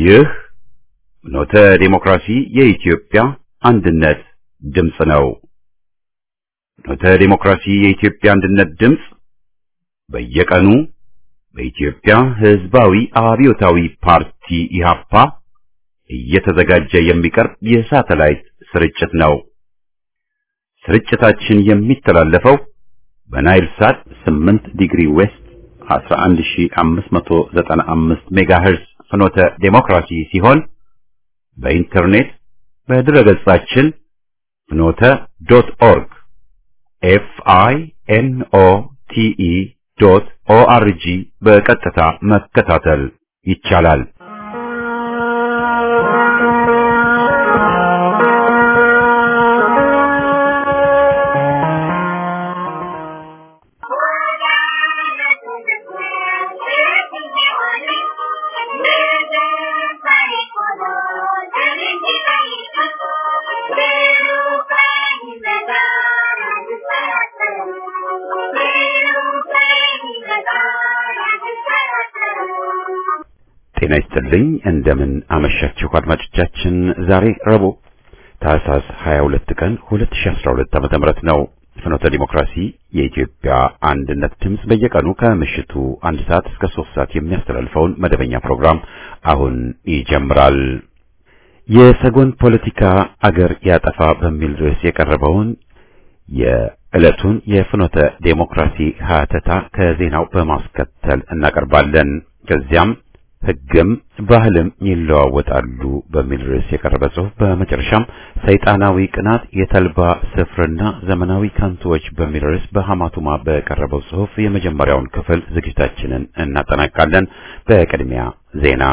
ይህ ፍኖተ ዲሞክራሲ የኢትዮጵያ አንድነት ድምፅ ነው። ፍኖተ ዲሞክራሲ የኢትዮጵያ አንድነት ድምፅ በየቀኑ በኢትዮጵያ ሕዝባዊ አብዮታዊ ፓርቲ ኢህአፓ እየተዘጋጀ የሚቀርብ የሳተላይት ስርጭት ነው። ስርጭታችን የሚተላለፈው በናይል ሳት 8 ዲግሪ ዌስት 11595 ሜጋሄርዝ ፍኖተ ዲሞክራሲ ሲሆን በኢንተርኔት በድረገጻችን fnote.org FINOTE.ORG በቀጥታ መከታተል ይቻላል። ጤና ይስጥልኝ። እንደምን አመሻችሁ አድማጮቻችን። ዛሬ ረቡዕ ታህሳስ 22 ቀን 2012 ዓ.ም ነው። ፍኖተ ዲሞክራሲ የኢትዮጵያ አንድነት ድምፅ በየቀኑ ከምሽቱ 1 ሰዓት እስከ 3 ሰዓት የሚያስተላልፈውን መደበኛ ፕሮግራም አሁን ይጀምራል። የሰጎን ፖለቲካ አገር ያጠፋ በሚል ርዕስ የቀረበውን የዕለቱን የፍኖተ ዲሞክራሲ ሀተታ ከዜናው በማስከተል እናቀርባለን። ከዚያም ሕግም ባህልም ይለዋወጣሉ በሚል ርዕስ የቀረበ ጽሑፍ፣ በመጨረሻም ሰይጣናዊ ቅናት የተልባ ስፍርና ዘመናዊ ከንቱዎች በሚል ርዕስ በሐማቱማ በቀረበው ጽሑፍ የመጀመሪያውን ክፍል ዝግጅታችንን እናጠናቃለን። በቅድሚያ ዜና።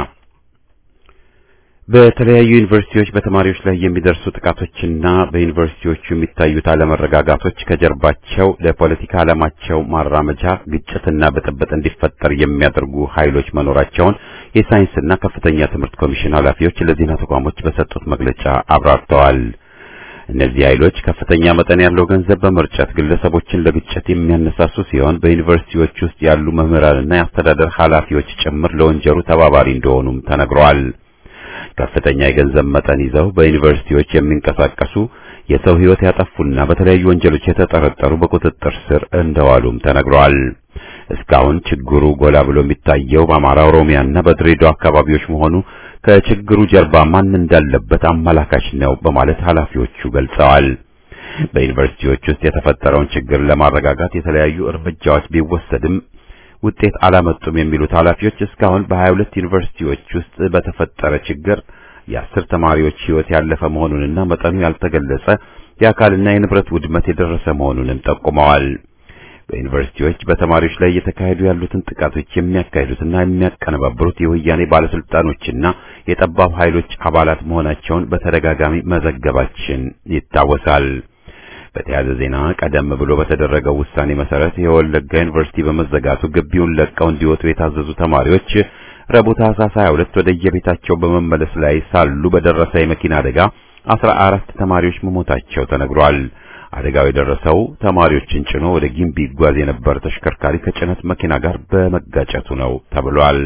በተለያዩ ዩኒቨርሲቲዎች በተማሪዎች ላይ የሚደርሱ ጥቃቶችና በዩኒቨርሲቲዎቹ የሚታዩት አለመረጋጋቶች ከጀርባቸው ለፖለቲካ ዓላማቸው ማራመጃ ግጭትና ብጥብጥ እንዲፈጠር የሚያደርጉ ኃይሎች መኖራቸውን የሳይንስና ከፍተኛ ትምህርት ኮሚሽን ኃላፊዎች ለዜና ተቋሞች በሰጡት መግለጫ አብራርተዋል። እነዚህ ኃይሎች ከፍተኛ መጠን ያለው ገንዘብ በመርጨት ግለሰቦችን ለግጭት የሚያነሳሱ ሲሆን በዩኒቨርሲቲዎች ውስጥ ያሉ መምህራንና የአስተዳደር ኃላፊዎች ጭምር ለወንጀሉ ተባባሪ እንደሆኑም ተነግሯል። ከፍተኛ የገንዘብ መጠን ይዘው በዩኒቨርሲቲዎች የሚንቀሳቀሱ የሰው ሕይወት ያጠፉና በተለያዩ ወንጀሎች የተጠረጠሩ በቁጥጥር ስር እንደዋሉም ተነግሯል። እስካሁን ችግሩ ጎላ ብሎ የሚታየው በአማራ፣ ኦሮሚያና በድሬዳዋ አካባቢዎች መሆኑ ከችግሩ ጀርባ ማን እንዳለበት አመላካች ነው በማለት ኃላፊዎቹ ገልጸዋል። በዩኒቨርሲቲዎች ውስጥ የተፈጠረውን ችግር ለማረጋጋት የተለያዩ እርምጃዎች ቢወሰድም ውጤት አላመጡም የሚሉት ኃላፊዎች እስካሁን በ22 ዩኒቨርሲቲዎች ውስጥ በተፈጠረ ችግር የ10 ተማሪዎች ሕይወት ያለፈ መሆኑንና መጠኑ ያልተገለጸ የአካልና የንብረት ውድመት የደረሰ መሆኑንም ጠቁመዋል። በዩኒቨርሲቲዎች በተማሪዎች ላይ እየተካሄዱ ያሉትን ጥቃቶች የሚያካሂዱትና የሚያቀነባብሩት የወያኔ ባለስልጣኖችና የጠባብ ኃይሎች አባላት መሆናቸውን በተደጋጋሚ መዘገባችን ይታወሳል። በተያያዘ ዜና ቀደም ብሎ በተደረገው ውሳኔ መሰረት የወለጋ ዩኒቨርሲቲ በመዘጋቱ ግቢውን ለቀው እንዲወጡ የታዘዙ ተማሪዎች ረቡዕ ታህሳስ 22 ወደ የቤታቸው በመመለስ ላይ ሳሉ በደረሰ የመኪና አደጋ 14 ተማሪዎች መሞታቸው ተነግሯል። አደጋው የደረሰው ተማሪዎችን ጭኖ ወደ ጊምቢ ይጓዝ የነበረ ተሽከርካሪ ከጭነት መኪና ጋር በመጋጨቱ ነው ተብሏል።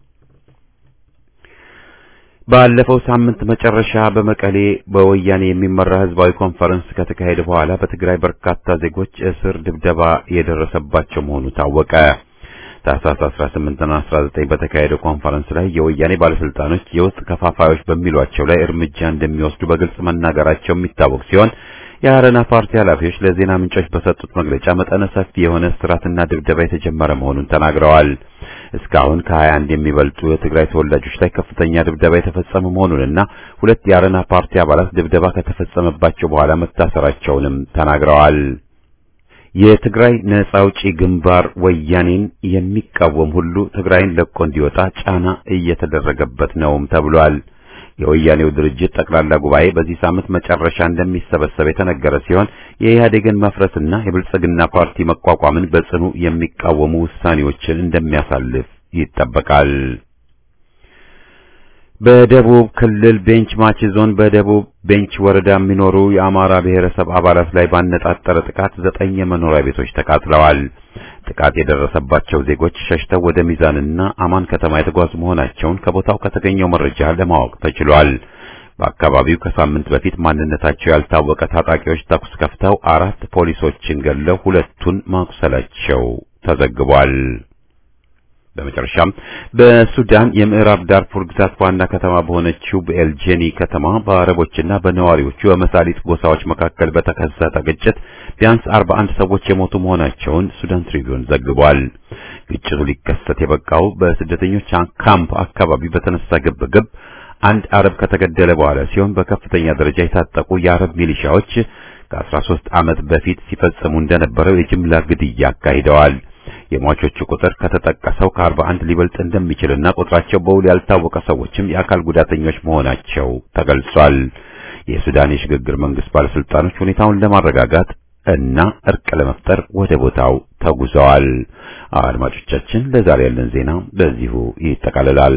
ባለፈው ሳምንት መጨረሻ በመቀሌ በወያኔ የሚመራ ህዝባዊ ኮንፈረንስ ከተካሄደ በኋላ በትግራይ በርካታ ዜጎች እስር፣ ድብደባ የደረሰባቸው መሆኑ ታወቀ። ታህሳስ 18 እና 19 በተካሄደው ኮንፈረንስ ላይ የወያኔ ባለስልጣኖች የውስጥ ከፋፋዮች በሚሏቸው ላይ እርምጃ እንደሚወስዱ በግልጽ መናገራቸው የሚታወቅ ሲሆን የአረና ፓርቲ ኃላፊዎች ለዜና ምንጮች በሰጡት መግለጫ መጠነ ሰፊ የሆነ እስራትና ድብደባ የተጀመረ መሆኑን ተናግረዋል። እስካሁን ከ21 የሚበልጡ የትግራይ ተወላጆች ላይ ከፍተኛ ድብደባ የተፈጸመ መሆኑንና 2 የአረና ፓርቲ አባላት ድብደባ ከተፈጸመባቸው በኋላ መታሰራቸውንም ተናግረዋል። የትግራይ ነጻ አውጪ ግንባር ወያኔን የሚቃወም ሁሉ ትግራይን ለቆ እንዲወጣ ጫና እየተደረገበት ነውም ተብሏል። የወያኔው ድርጅት ጠቅላላ ጉባኤ በዚህ ሳምንት መጨረሻ እንደሚሰበሰብ የተነገረ ሲሆን የኢህአዴግን መፍረስና የብልጽግና ፓርቲ መቋቋምን በጽኑ የሚቃወሙ ውሳኔዎችን እንደሚያሳልፍ ይጠበቃል። በደቡብ ክልል ቤንች ማቺ ዞን በደቡብ ቤንች ወረዳ የሚኖሩ የአማራ ብሔረሰብ አባላት ላይ ባነጣጠረ ጥቃት 9 የመኖሪያ ቤቶች ተቃጥለዋል። ጥቃት የደረሰባቸው ዜጎች ሸሽተው ወደ ሚዛንና አማን ከተማ የተጓዙ መሆናቸውን ከቦታው ከተገኘው መረጃ ለማወቅ ተችሏል። በአካባቢው ከሳምንት በፊት ማንነታቸው ያልታወቀ ታጣቂዎች ተኩስ ከፍተው 4 ፖሊሶችን ገድለው 2ቱን ማቁሰላቸው ተዘግቧል። በመጨረሻም በሱዳን የምዕራብ ዳርፉር ግዛት ዋና ከተማ በሆነችው በኤልጄኒ ከተማ በአረቦችና በነዋሪዎቹ የመሳሊት ጎሳዎች መካከል በተከሰተ ግጭት ቢያንስ 41 ሰዎች የሞቱ መሆናቸውን ሱዳን ትሪቢዩን ዘግቧል። ግጭቱ ሊከሰት የበቃው በስደተኞች ካምፕ አካባቢ በተነሳ ግብግብ አንድ አረብ ከተገደለ በኋላ ሲሆን በከፍተኛ ደረጃ የታጠቁ የአረብ ሚሊሻዎች ከ13 ዓመት በፊት ሲፈጽሙ እንደነበረው የጅምላ ግድያ አካሂደዋል። የሟቾቹ ቁጥር ከተጠቀሰው ከ41 ሊበልጥ እንደሚችልና ቁጥራቸው በውል ያልታወቀ ሰዎችም የአካል ጉዳተኞች መሆናቸው ተገልጿል። የሱዳን የሽግግር መንግስት ባለስልጣኖች ሁኔታውን ለማረጋጋት እና እርቅ ለመፍጠር ወደ ቦታው ተጉዘዋል። አድማጮቻችን፣ ለዛሬ ያለን ዜና በዚሁ ይጠቃልላል።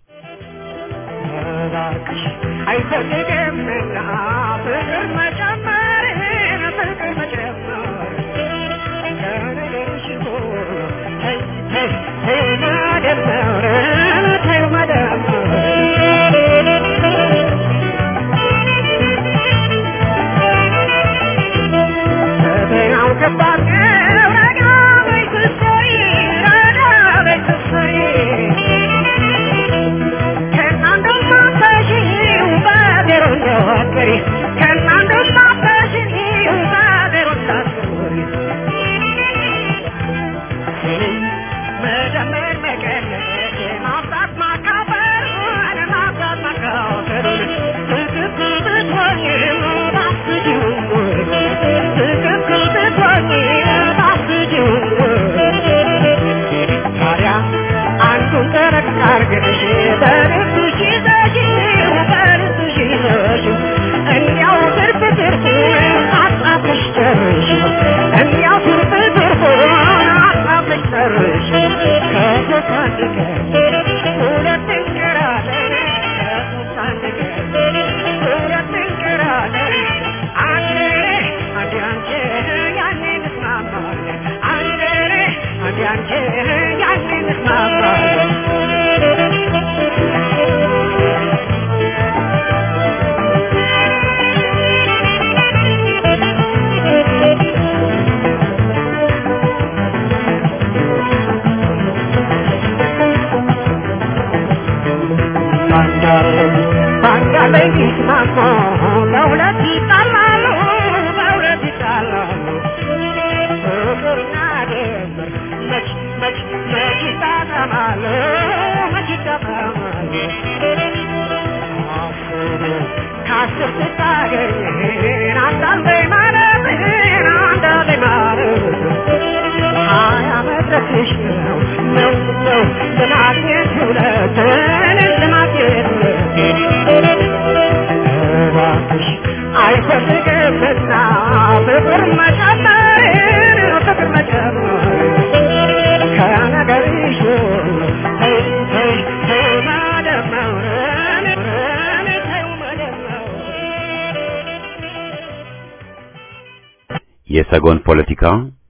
የሰጎን ፖለቲካ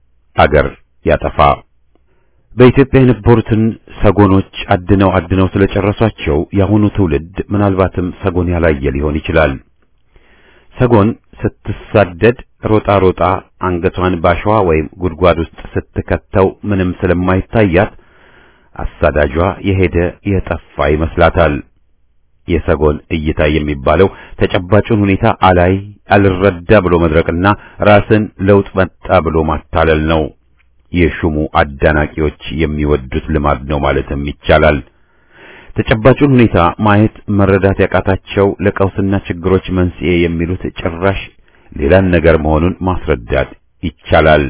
አገር ያጠፋ። በኢትዮጵያ የነበሩትን ሰጎኖች አድነው ስለጨረሷቸው ያሁኑ ትውልድ ምናልባትም ሰጎን ያላየ ሊሆን ይችላል። ሰጎን ስትሳደድ ሮጣ አንገቷን ባሸዋ ወይም ጉድጓድ ውስጥ ስትከተው ምንም ስለማይታያት አሳዳጇ የሄደ የጠፋ ይመስላታል። የሰጎን እይታ የሚባለው ተጨባጩን ሁኔታ አልረዳ ብሎ መድረቅና ራስን ለውጥ መጣ ብሎ ማታለል ነው። የሹሙ አዳናቂዎች የሚወዱት ልማድ ነው ማለትም ይቻላል። ተጨባጩን ሁኔታ ማየት መረዳት ያቃታቸው ለቀውስና ችግሮች መንስኤ የሚሉት ጭራሽ ሌላን ነገር መሆኑን ማስረዳት ይቻላል።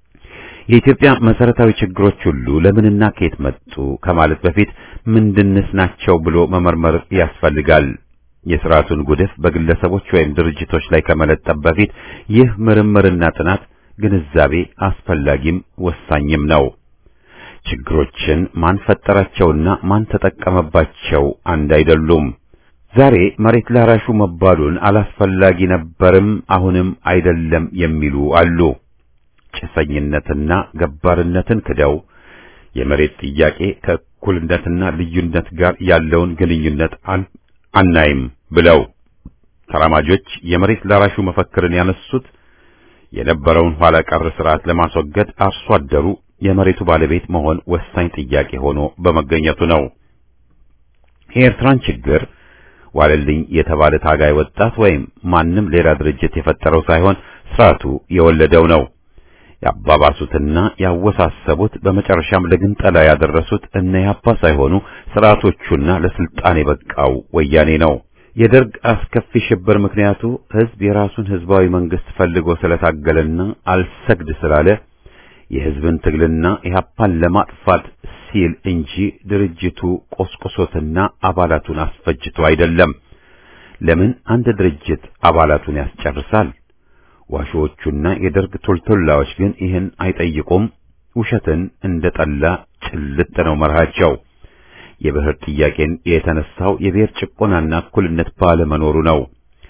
የኢትዮጵያ መሰረታዊ ችግሮች ሁሉ ለምንና ከየት መጡ ከማለት በፊት ምንድንስ ናቸው ብሎ መመርመር ያስፈልጋል። የሥርዓቱን ጉድፍ በግለሰቦች ወይም ድርጅቶች ላይ ከመለጠፍ በፊት ይህ ምርምርና ጥናት ግንዛቤ አስፈላጊም ወሳኝም ነው። ችግሮችን ማን ፈጠራቸውና ማን ተጠቀመባቸው አንድ አይደሉም። ዛሬ መሬት ላራሹ መባሉን አላስፈላጊ ነበርም አሁንም አይደለም የሚሉ አሉ። ጭሰኝነትና ገባርነትን ክደው የመሬት ጥያቄ ከእኩልነትና ልዩነት ጋር ያለውን ግንኙነት አናይም ብለው ተራማጆች የመሬት ላራሹ መፈክርን ያነሱት የነበረውን ኋላ ቀር ስርዓት ለማስወገድ አርሶ አደሩ የመሬቱ ባለቤት መሆን ወሳኝ ጥያቄ ሆኖ በመገኘቱ ነው። የኤርትራን ችግር ዋለልኝ የተባለ ታጋይ ወጣት ወይም ማንም ሌላ ድርጅት የፈጠረው ሳይሆን ስርዓቱ የወለደው ነው። ያባባሱትና ያወሳሰቡት በመጨረሻም ለግንጠላ ያደረሱት እነ ኢህአፓ ሳይሆኑ ስርዓቶቹና ለስልጣን የበቃው ወያኔ ነው። የደርግ አስከፊ ሽብር ምክንያቱ ህዝብ የራሱን ህዝባዊ መንግስት ፈልጎ ስለታገለና አልሰግድ ስላለ የህዝብን ትግልና ኢህአፓን ለማጥፋት ሲል እንጂ ድርጅቱ ቆስቆሶትና አባላቱን አስፈጅቶ አይደለም። ለምን አንድ ድርጅት አባላቱን ያስጨርሳል? ዋሾቹና የደርግ ቶልቶላዎች ግን ይህን አይጠይቁም። ውሸትን እንደጠላ ጭልጥ ነው መርሃቸው። የብሔር ጥያቄን የተነሳው የብሔር ጭቆናና እኩልነት ባለመኖሩ ነው።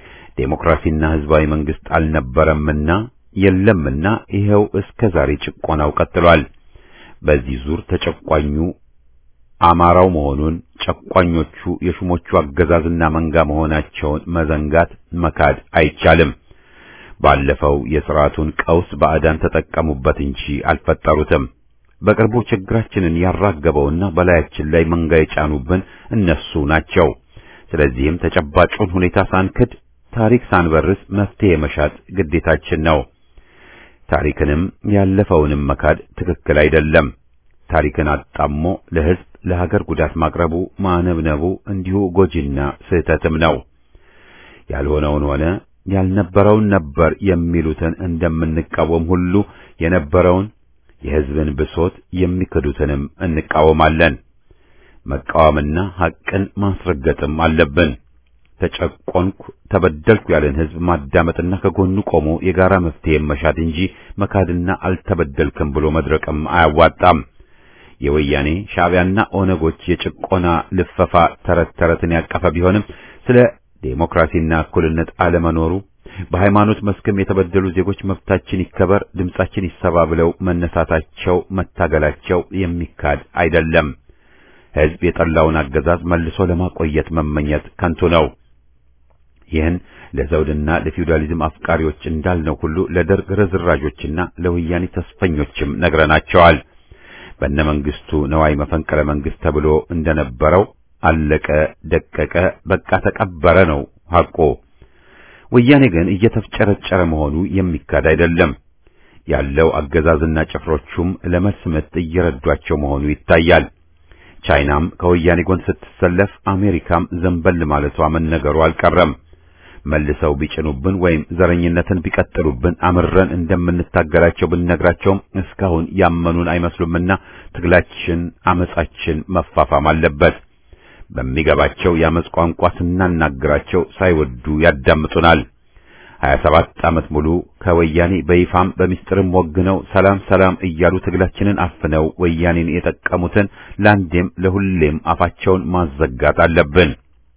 ዴሞክራሲና ህዝባዊ መንግስት አልነበረምና የለምና ይሄው እስከ ዛሬ ጭቆናው ቀጥሏል። በዚህ ዙር ተጨቋኙ አማራው መሆኑን ጨቋኞቹ የሹሞቹ አገዛዝና መንጋ መሆናቸውን መዘንጋት መካድ አይቻልም። ባለፈው የሥርዓቱን ቀውስ ባዕዳን ተጠቀሙበት እንጂ አልፈጠሩትም። በቅርቡ ችግራችንን ያራገበውና በላያችን ላይ መንጋ የጫኑብን እነሱ ናቸው። ስለዚህም ተጨባጩን ሁኔታ ሳንክድ ታሪክ ሳንበርስ መፍትሄ መሻት ግዴታችን ነው። ታሪክንም ያለፈውንም መካድ ትክክል አይደለም። ታሪክን አጣሞ ለህዝብ ለሀገር ጉዳት ማቅረቡ ማነብነቡ እንዲሁ ጎጂና ስህተትም ነው። ያልሆነውን ሆነ ያልነበረውን ነበር የሚሉትን እንደምንቃወም ሁሉ የነበረውን የህዝብን ብሶት የሚክዱትንም እንቃወማለን። መቃወምና ሐቅን ማስረገጥም አለብን። ተጨቆንኩ ተበደልኩ ያለን ህዝብ ማዳመጥና ከጎኑ ቆሞ የጋራ መፍትሄ መሻት እንጂ መካድና አልተበደልክም ብሎ መድረቅም አያዋጣም። የወያኔ ሻዕቢያና ኦነጎች የጭቆና ልፈፋ ተረተረትን ያቀፈ ቢሆንም ስለ ዴሞክራሲና እኩልነት አለመኖሩ በሃይማኖት መስክም የተበደሉ ዜጎች መብታችን ይከበር ድምጻችን ይሰባ ብለው መነሳታቸው መታገላቸው የሚካድ አይደለም። ህዝብ የጠላውን አገዛዝ መልሶ ለማቆየት መመኘት ከንቱ ነው። ይህን ለዘውድና ለፊውዳሊዝም አፍቃሪዎች እንዳልነው ሁሉ ለደርግ ርዝራዦችና ለወያኔ ተስፈኞችም ነግረናቸዋል። በእነመንግስቱ ነዋይ መፈንቅለ መንግስት ተብሎ እንደነበረው አለቀ ደቀቀ በቃ ተቀበረ ነው ሐቆ። ወያኔ ግን እየተፍጨረጨረ መሆኑ የሚካድ አይደለም። ያለው አገዛዝና ጭፍሮቹም ለመልስ ምት እየረዷቸው መሆኑ ይታያል። ቻይናም ከወያኔ ጎን ስትሰለፍ አሜሪካም ዘንበል ማለቷ መነገሩ አልቀረም። መልሰው ቢጭኑብን ወይም ዘረኝነትን ቢቀጥሉብን አምረን እንደምንታገላቸው ብንነግራቸውም እስካሁን ያመኑን አይመስሉምና ትግላችን አመጻችን መፋፋም አለበት። በሚገባቸው ያመጽ ቋንቋ ስናናግራቸው ሳይወዱ ያዳምጡናል። 27 ዓመት ሙሉ ከወያኔ በይፋም በሚስጥርም ወግነው ሰላም ሰላም እያሉ ትግላችንን አፍነው ወያኔን የጠቀሙትን ለአንዴም ለሁሌም አፋቸውን ማዘጋት አለብን።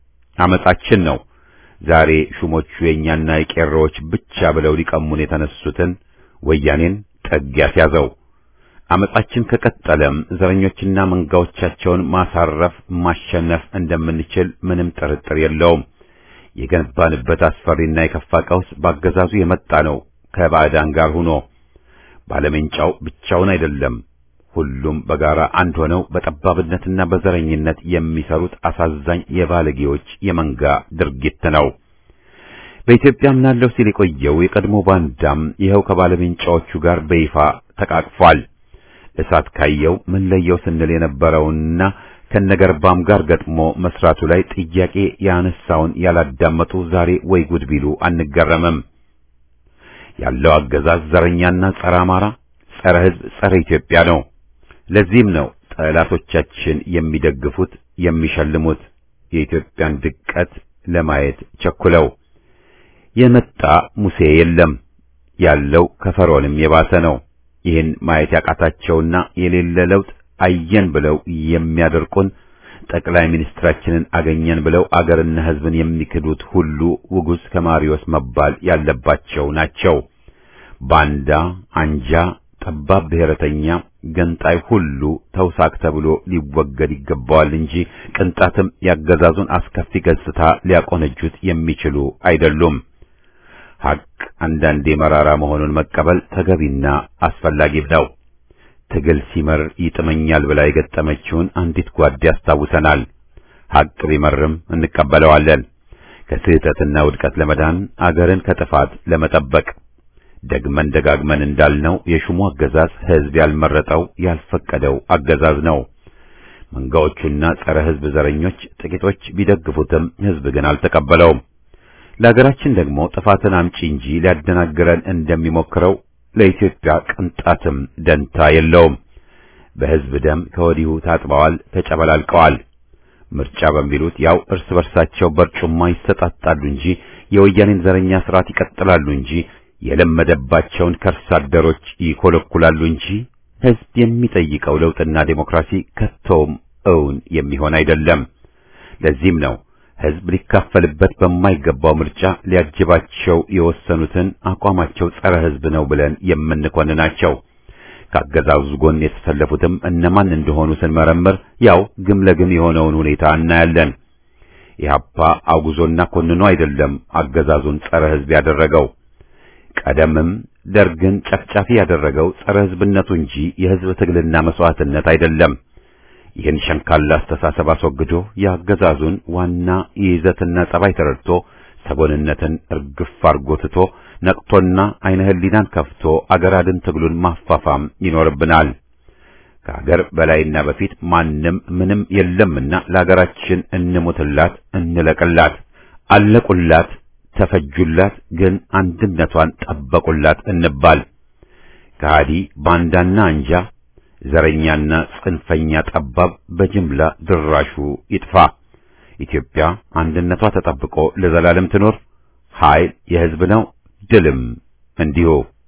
አመጻችን ነው ዛሬ ሹሞቹ የኛና የቄሮዎች ብቻ ብለው ሊቀሙን የተነሱትን ወያኔን ጠግ ያስያዘው። አመጻችን ከቀጠለም ዘረኞችና መንጋዎቻቸውን ማሳረፍ ማሸነፍ እንደምንችል ምንም ጥርጥር የለውም። የገነባንበት አስፈሪና የከፋ ቀውስ ባገዛዙ የመጣ ነው። ከባዕዳን ጋር ሆኖ ባለመንጫው ብቻውን አይደለም። ሁሉም በጋራ አንድ ሆነው በጠባብነትና በዘረኝነት የሚሰሩት አሳዛኝ የባለጌዎች የመንጋ ድርጊት ነው። በኢትዮጵያ ምናለው ሲል የቆየው የቀድሞ ባንዳም ይኸው ከባለመንጫዎቹ ጋር በይፋ ተቃቅፏል። እሳት ካየው ምን ለየው ስንል የነበረውና ከነገርባም ጋር ገጥሞ መስራቱ ላይ ጥያቄ ያነሳውን ያላዳመጡ ዛሬ ወይ ጉድ ቢሉ አንገረምም። ያለው አገዛዝ ዘረኛና ጸረ አማራ፣ ጸረ ሕዝብ፣ ጸረ ኢትዮጵያ ነው። ለዚህም ነው ጠላቶቻችን የሚደግፉት የሚሸልሙት የኢትዮጵያን ድቀት ለማየት ቸኩለው። የመጣ ሙሴ የለም ያለው ከፈርዖንም የባሰ ነው። ይህን ማየት ያቃታቸውና የሌለ ለውጥ አየን ብለው የሚያደርቁን ጠቅላይ ሚኒስትራችንን አገኘን ብለው አገርና ሕዝብን የሚክዱት ሁሉ ውጉዝ ከማሪዮስ መባል ያለባቸው ናቸው። ባንዳ፣ አንጃ፣ ጠባብ ብሔረተኛ፣ ገንጣይ ሁሉ ተውሳክ ተብሎ ሊወገድ ይገባዋል እንጂ ቅንጣትም ያገዛዙን አስከፊ ገጽታ ሊያቆነጁት የሚችሉ አይደሉም። ሐቅ አንዳንዴ መራራ መሆኑን መቀበል ተገቢና አስፈላጊም ነው። ትግል ሲመር ይጥመኛል ብላ የገጠመችውን አንዲት ጓድ ያስታውሰናል። ሐቅ ቢመርም እንቀበለዋለን። ከስህተትና ውድቀት ለመዳን አገርን ከጥፋት ለመጠበቅ ደግመን ደጋግመን እንዳልነው የሹሙ አገዛዝ ሕዝብ ያልመረጠው ያልፈቀደው አገዛዝ ነው። መንጋዎቹና ጸረ ሕዝብ ዘረኞች ጥቂቶች ቢደግፉትም ሕዝብ ግን አልተቀበለውም። ለሀገራችን ደግሞ ጥፋትን አምጪ እንጂ ሊያደናግረን እንደሚሞክረው ለኢትዮጵያ ቅንጣትም ደንታ የለውም። በሕዝብ ደም ከወዲሁ ታጥበዋል፣ ተጨበላልቀዋል። ምርጫ በሚሉት ያው እርስ በርሳቸው በርጩማ ይሰጣጣሉ እንጂ የወያኔን ዘረኛ ስርዓት ይቀጥላሉ እንጂ የለመደባቸውን ከርስ አደሮች ይኮለኩላሉ እንጂ ሕዝብ የሚጠይቀው ለውጥና ዴሞክራሲ ከቶም እውን የሚሆን አይደለም። ለዚህም ነው ሕዝብ ሊካፈልበት በማይገባው ምርጫ ሊያጅባቸው የወሰኑትን አቋማቸው ጸረ ሕዝብ ነው ብለን የምንኮንናቸው። ከአገዛዙ ጎን የተሰለፉትም እነማን እንደሆኑ ስንመረምር ያው ግም ለግም የሆነውን ሁኔታ እናያለን። ኢህአፓ አውግዞና ኮንኖ አይደለም አገዛዙን ጸረ ሕዝብ ያደረገው። ቀደምም ደርግን ጨፍጫፊ ያደረገው ጸረ ሕዝብነቱ እንጂ የሕዝብ ትግልና መስዋዕትነት አይደለም። ይህን ሸንካላ አስተሳሰብ አስወግዶ የአገዛዙን ዋና ይዘትና ጸባይ ተረድቶ ሰጎንነትን እርግፍ አርጎ ትቶ ነቅቶና አይነ ህሊናን ከፍቶ አገር አድን ትግሉን ማፋፋም ይኖርብናል። ከአገር በላይና በፊት ማንም ምንም የለምና ለአገራችን እንሞትላት፣ እንለቅላት፣ አለቁላት፣ ተፈጁላት፣ ግን አንድነቷን ጠበቁላት እንባል። ከሃዲ ባንዳና አንጃ፣ ዘረኛና ጽንፈኛ ጠባብ በጅምላ ድራሹ ይጥፋ። ኢትዮጵያ አንድነቷ ተጠብቆ ለዘላለም ትኖር። ኃይል የሕዝብ ነው፣ ድልም እንዲሁ።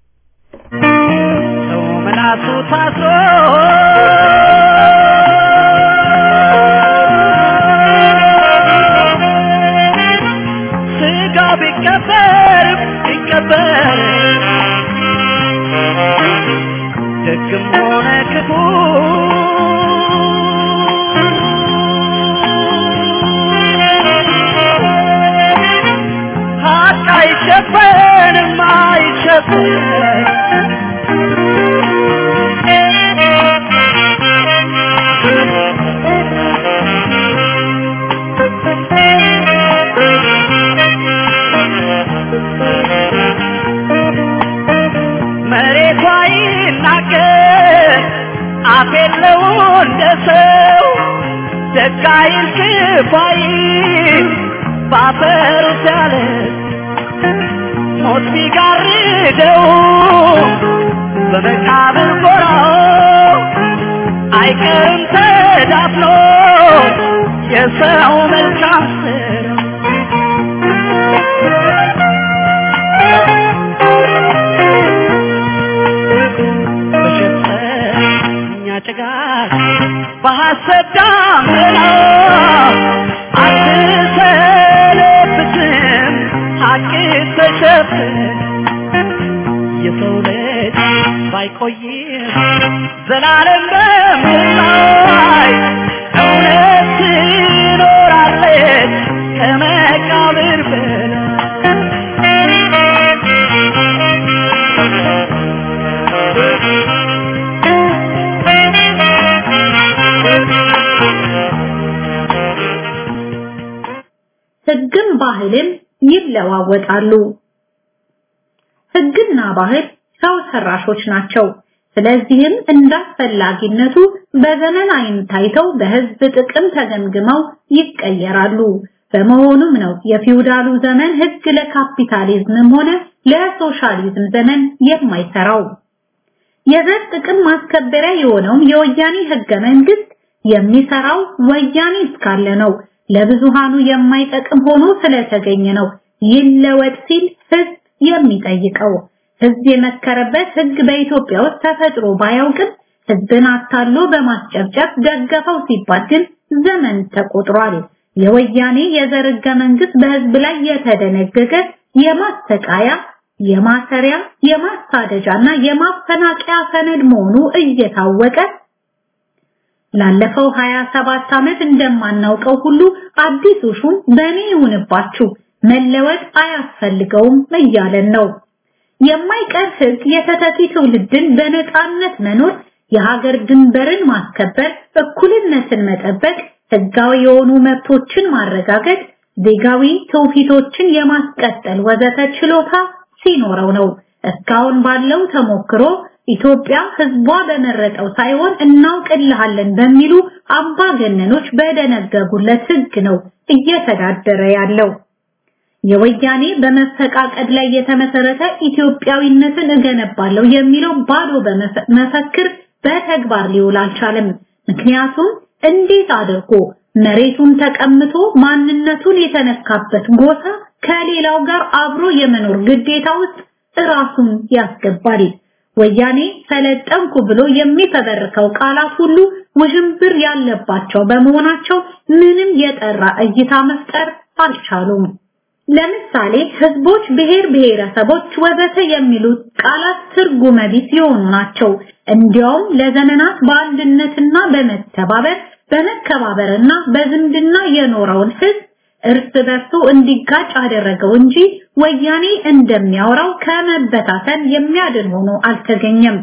ሰው መላሱ ታስሮ ስጋ ቢቀበር ደግም ሆነ ክፉ ሀቅ አይሸፈንም አይሸፈን መሬቷ ይናገር አፍ የለው እንደ ሰው ደጋይል ክፋይ ባፈሩ ሲያለ ሞት ቢጋርደው በመቃብር ጎራው አይቀርም ተዳፍኖ የሰው መልካም ስራ ጭጋግ በሐሰት ዳመና አትሰለብትም ሐቅ ተሸፍን የሰው ልጅ ባይቆይም ዘላለም በምድር ላይ እውነት ትኖራለች ከመቃብር በላይ ሕግም ባህልም ይለዋወጣሉ። ሕግና ባህል ሰው ሰራሾች ናቸው። ስለዚህም እንዳስፈላጊነቱ በዘመን አይን ታይተው በሕዝብ ጥቅም ተገምግመው ይቀየራሉ። በመሆኑም ነው የፊውዳሉ ዘመን ሕግ ለካፒታሊዝምም ሆነ ለሶሻሊዝም ዘመን የማይሰራው። የዘር ጥቅም ማስከበሪያ የሆነው የወያኔ ሕገ መንግስት የሚሰራው ወያኔ እስካለ ነው። ለብዙሃኑ የማይጠቅም ሆኖ ስለተገኘ ነው ይለወጥ ሲል ሕዝብ የሚጠይቀው። ሕዝብ የመከረበት ሕግ በኢትዮጵያ ውስጥ ተፈጥሮ ባያውቅም ሕዝብን አታሎ በማስጨብጨብ ደገፈው ሲባል ግን ዘመን ተቆጥሯል። የወያኔ የዘር ሕገ መንግስት በሕዝብ ላይ የተደነገገ የማስተቃያ የማሰሪያ የማሳደጃና የማፈናቂያ ሰነድ መሆኑ እየታወቀ ላለፈው 27 ዓመት እንደማናውቀው ሁሉ አዲሱ ሹም በኔ ይሁንባችሁ መለወጥ አያስፈልገውም እያለን ነው። የማይቀር ህግ የተተኪ ትውልድን በነፃነት መኖር፣ የሀገር ድንበርን ማስከበር፣ እኩልነትን መጠበቅ፣ ህጋዊ የሆኑ መብቶችን ማረጋገጥ፣ ዜጋዊ ትውፊቶችን የማስቀጠል ወዘተ ችሎታ ሲኖረው ነው። እስካሁን ባለው ተሞክሮ ኢትዮጵያ ህዝቧ በመረጠው ሳይሆን እናውቅልሃለን በሚሉ አምባገነኖች በደነገጉለት ህግ ነው እየተዳደረ ያለው። የወያኔ በመፈቃቀድ ላይ የተመሰረተ ኢትዮጵያዊነትን እገነባለሁ የሚለው ባዶ በመፈክር በተግባር ሊውል አልቻለም። ምክንያቱም እንዴት አድርጎ መሬቱን ተቀምጦ ማንነቱን የተነካበት ጎሳ ከሌላው ጋር አብሮ የመኖር ግዴታ ውስጥ ራሱን ያስገባል። ወያኔ ሰለጠንኩ ብሎ የሚፈበርከው ቃላት ሁሉ ውዥንብር ያለባቸው በመሆናቸው ምንም የጠራ እይታ መፍጠር አልቻሉም። ለምሳሌ ህዝቦች፣ ብሔር ብሔረሰቦች ወዘተ የሚሉት ቃላት ትርጉመ ቢስ የሆኑ ናቸው። እንዲያውም ለዘመናት በአንድነትና በመተባበር በመከባበርና በዝምድና የኖረውን ህዝብ እርስ በርሱ እንዲጋጭ አደረገው እንጂ ወያኔ እንደሚያወራው ከመበታተን የሚያድን ሆኖ አልተገኘም።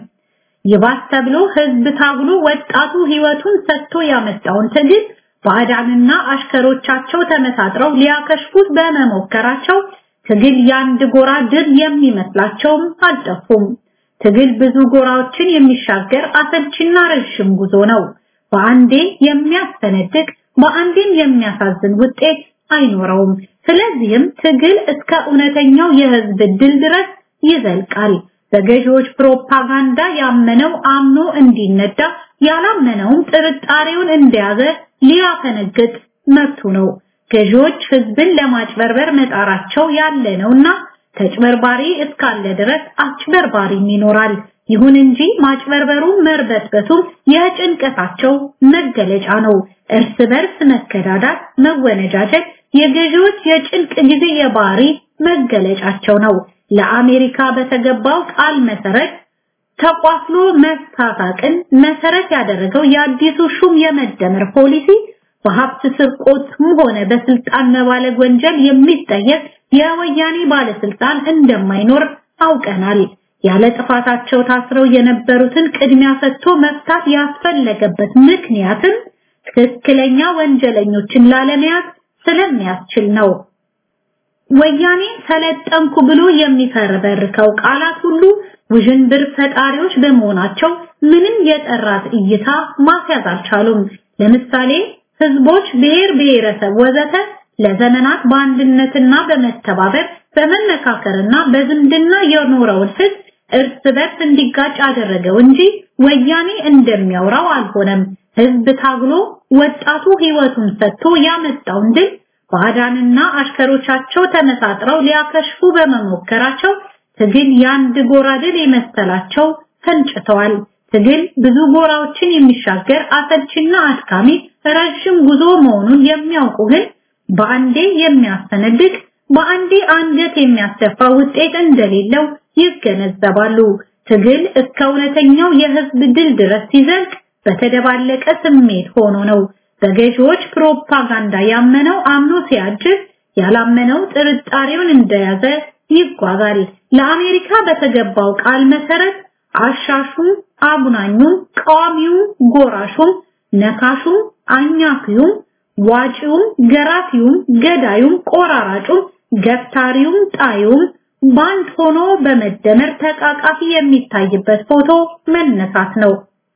ይባስ ተብሎ ህዝብ ታግሎ ወጣቱ ህይወቱን ሰጥቶ ያመጣውን ትግል ባዕዳንና አሽከሮቻቸው ተመሳጥረው ሊያከሽፉት በመሞከራቸው ትግል ያንድ ጎራ ድል የሚመስላቸውም አልጠፉም። ትግል ብዙ ጎራዎችን የሚሻገር አሰልችና ረጅም ጉዞ ነው። በአንዴ የሚያስፈነድቅ በአንዴም የሚያሳዝን ውጤት አይኖረውም። ስለዚህም ትግል እስከ እውነተኛው የህዝብ ድል ድረስ ይዘልቃል። በገዢዎች ፕሮፓጋንዳ ያመነው አምኖ እንዲነዳ፣ ያላመነውም ጥርጣሬውን እንደያዘ ሊያፈነግጥ መብቱ ነው። ገዢዎች ህዝብን ለማጭበርበር መጣራቸው ያለ ነውና ተጭበርባሪ እስካለ ድረስ አጭበርባሪም ይኖራል። ይሁን እንጂ ማጭበርበሩ መርበትበቱ የጭንቀታቸው መገለጫ ነው። እርስ በርስ መከዳዳት፣ መወነጃጀት የገዢዎች የጭንቅ ጊዜ የባህሪ መገለጫቸው ነው። ለአሜሪካ በተገባው ቃል መሰረት ተቋፍሎ መሳሳቅን መሰረት ያደረገው የአዲሱ ሹም የመደመር ፖሊሲ በሀብት ስርቆትም ሆነ በስልጣን መባለግ ወንጀል የሚጠየቅ የወያኔ ባለስልጣን እንደማይኖር አውቀናል። ያለ ጥፋታቸው ታስረው የነበሩትን ቅድሚያ ሰጥቶ መፍታት ያስፈለገበት ምክንያትም ትክክለኛ ወንጀለኞችን ላለመያዝ ስለሚያስችል ነው። ወያኔ ሰለጠንኩ ብሎ የሚፈረበርከው ቃላት ሁሉ ውዥንብር ፈጣሪዎች በመሆናቸው ምንም የጠራት እይታ ማስያዝ አልቻሉም። ለምሳሌ ህዝቦች፣ ብሔር ብሔረሰብ ወዘተ ለዘመናት በአንድነትና በመተባበር በመመካከርና በዝምድና የኖረውን ህዝብ እርስ በርስ እንዲጋጭ አደረገው እንጂ ወያኔ እንደሚያወራው አልሆነም። ህዝብ ታግሎ ወጣቱ ህይወቱን ሰጥቶ ያመጣውን ድል ባዕዳንና አሽከሮቻቸው ተመሳጥረው ሊያከሽፉ በመሞከራቸው ትግል ያንድ ጎራ ድል የመሰላቸው ፈንጭተዋል። ትግል ብዙ ጎራዎችን የሚሻገር አሰልችና አድካሚ ረጅም ጉዞ መሆኑን የሚያውቁ ግን በአንዴ የሚያስፈነድቅ በአንዴ አንገት የሚያስደፋ ውጤት እንደሌለው ይገነዘባሉ። ትግል እስከ እውነተኛው የህዝብ ድል ድረስ ሲዘልቅ በተደባለቀ ስሜት ሆኖ ነው። በገዢዎች ፕሮፓጋንዳ ያመነው አምኖ ሲያጅብ፣ ያላመነው ጥርጣሬውን እንደያዘ ይጓዛል። ለአሜሪካ በተገባው ቃል መሰረት አሻሹም፣ አጉናኙም፣ ቃዋሚውም፣ ጎራሹም፣ ነካሹም፣ አኛኪውም፣ ዋጪውም፣ ገራፊውም፣ ገዳዩም፣ ቆራራጩም፣ ገፍታሪውም፣ ጣዩም ባንድ ሆኖ በመደመር ተቃቃፊ የሚታይበት ፎቶ መነሳት ነው።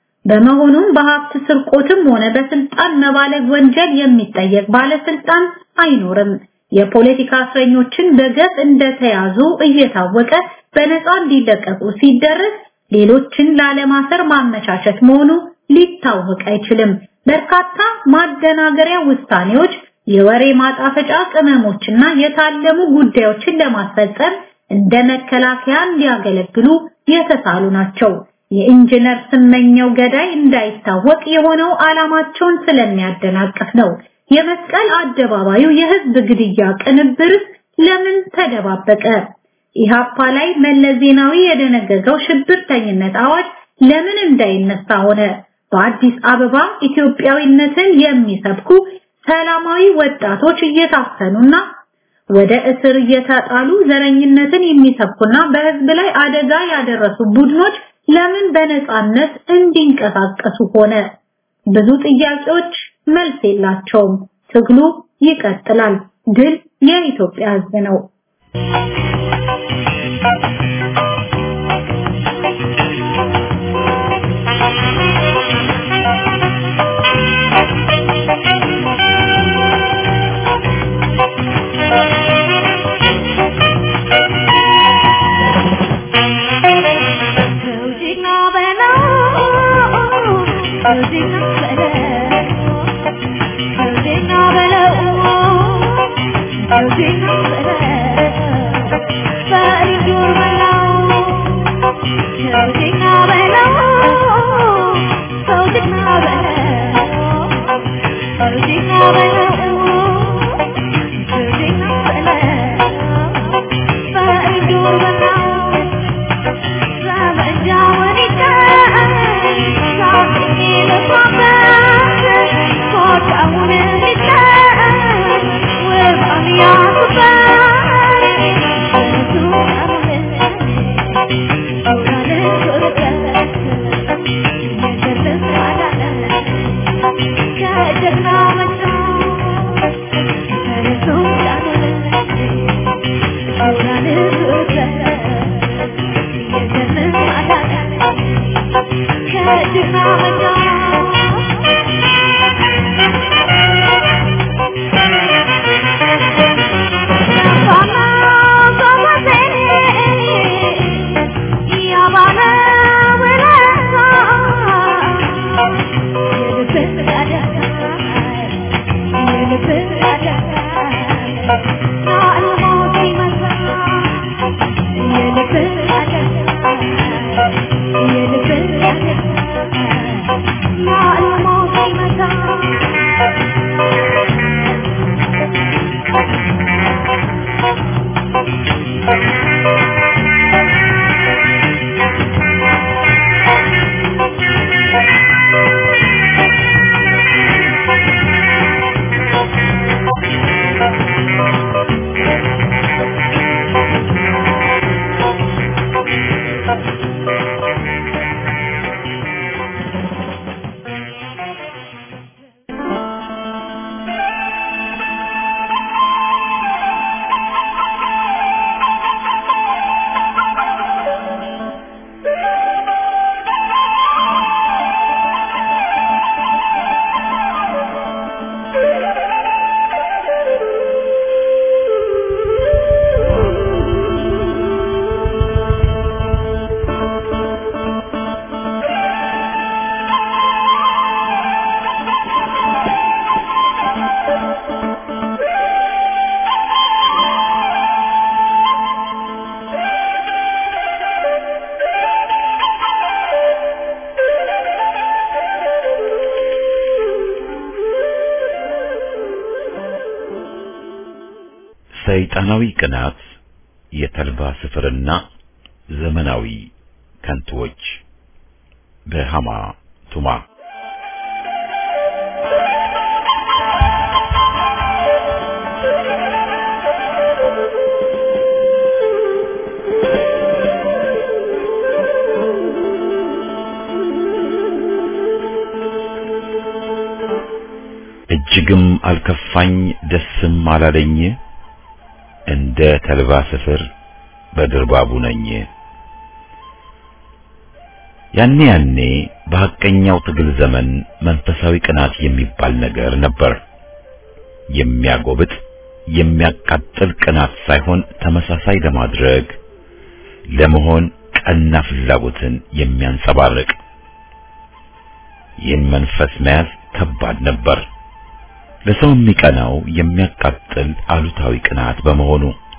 በመሆኑም በሀብት ስርቆትም ሆነ በስልጣን መባለግ ወንጀል የሚጠየቅ ባለስልጣን አይኖርም። የፖለቲካ እስረኞችን በገፍ እንደተያዙ እየታወቀ በነፃ እንዲለቀቁ ሲደረግ ሌሎችን ላለማሰር ማመቻቸት መሆኑ ሊታወቅ አይችልም። በርካታ ማደናገሪያ ውሳኔዎች፣ የወሬ ማጣፈጫ ቅመሞችና የታለሙ ጉዳዮችን ለማስፈጸም እንደ መከላከያ እንዲያገለግሉ የተሳሉ ናቸው። የኢንጂነር ስመኘው ገዳይ እንዳይታወቅ የሆነው ዓላማቸውን ስለሚያደናቅፍ ነው። የመስቀል አደባባዩ የህዝብ ግድያ ቅንብር ለምን ተደባበቀ? ኢሃፓ ላይ መለስ ዜናዊ የደነገገው ሽብርተኝነት አዋጅ ለምን እንዳይነሳ ሆነ? በአዲስ አበባ ኢትዮጵያዊነትን የሚሰብኩ ሰላማዊ ወጣቶች እየታፈኑና ወደ እስር እየተጣሉ ዘረኝነትን የሚሰብኩና በህዝብ ላይ አደጋ ያደረሱ ቡድኖች ለምን በነጻነት እንዲንቀሳቀሱ ሆነ? ብዙ ጥያቄዎች መልስ የላቸውም። ትግሉ ይቀጥላል። ድል የኢትዮጵያ ህዝብ ነው። ሰይጣናዊ ቅናት፣ የተልባ ስፍርና ዘመናዊ ከንቶች በሃማ ቱማ። እጅግም አልከፋኝ ደስም አላለኝ እንደ ተልባ ስፍር በድርባቡ ነኝ። ያኔ በሐቀኛው ትግል ዘመን መንፈሳዊ ቅናት የሚባል ነገር ነበር። የሚያጎብጥ የሚያቃጥል ቅናት ሳይሆን ተመሳሳይ ለማድረግ ለመሆን ቀና ፍላጎትን የሚያንጸባርቅ። ይህን መንፈስ መያዝ ከባድ ነበር። ለሰው የሚቀናው የሚያቃጥል አሉታዊ ቅናት በመሆኑ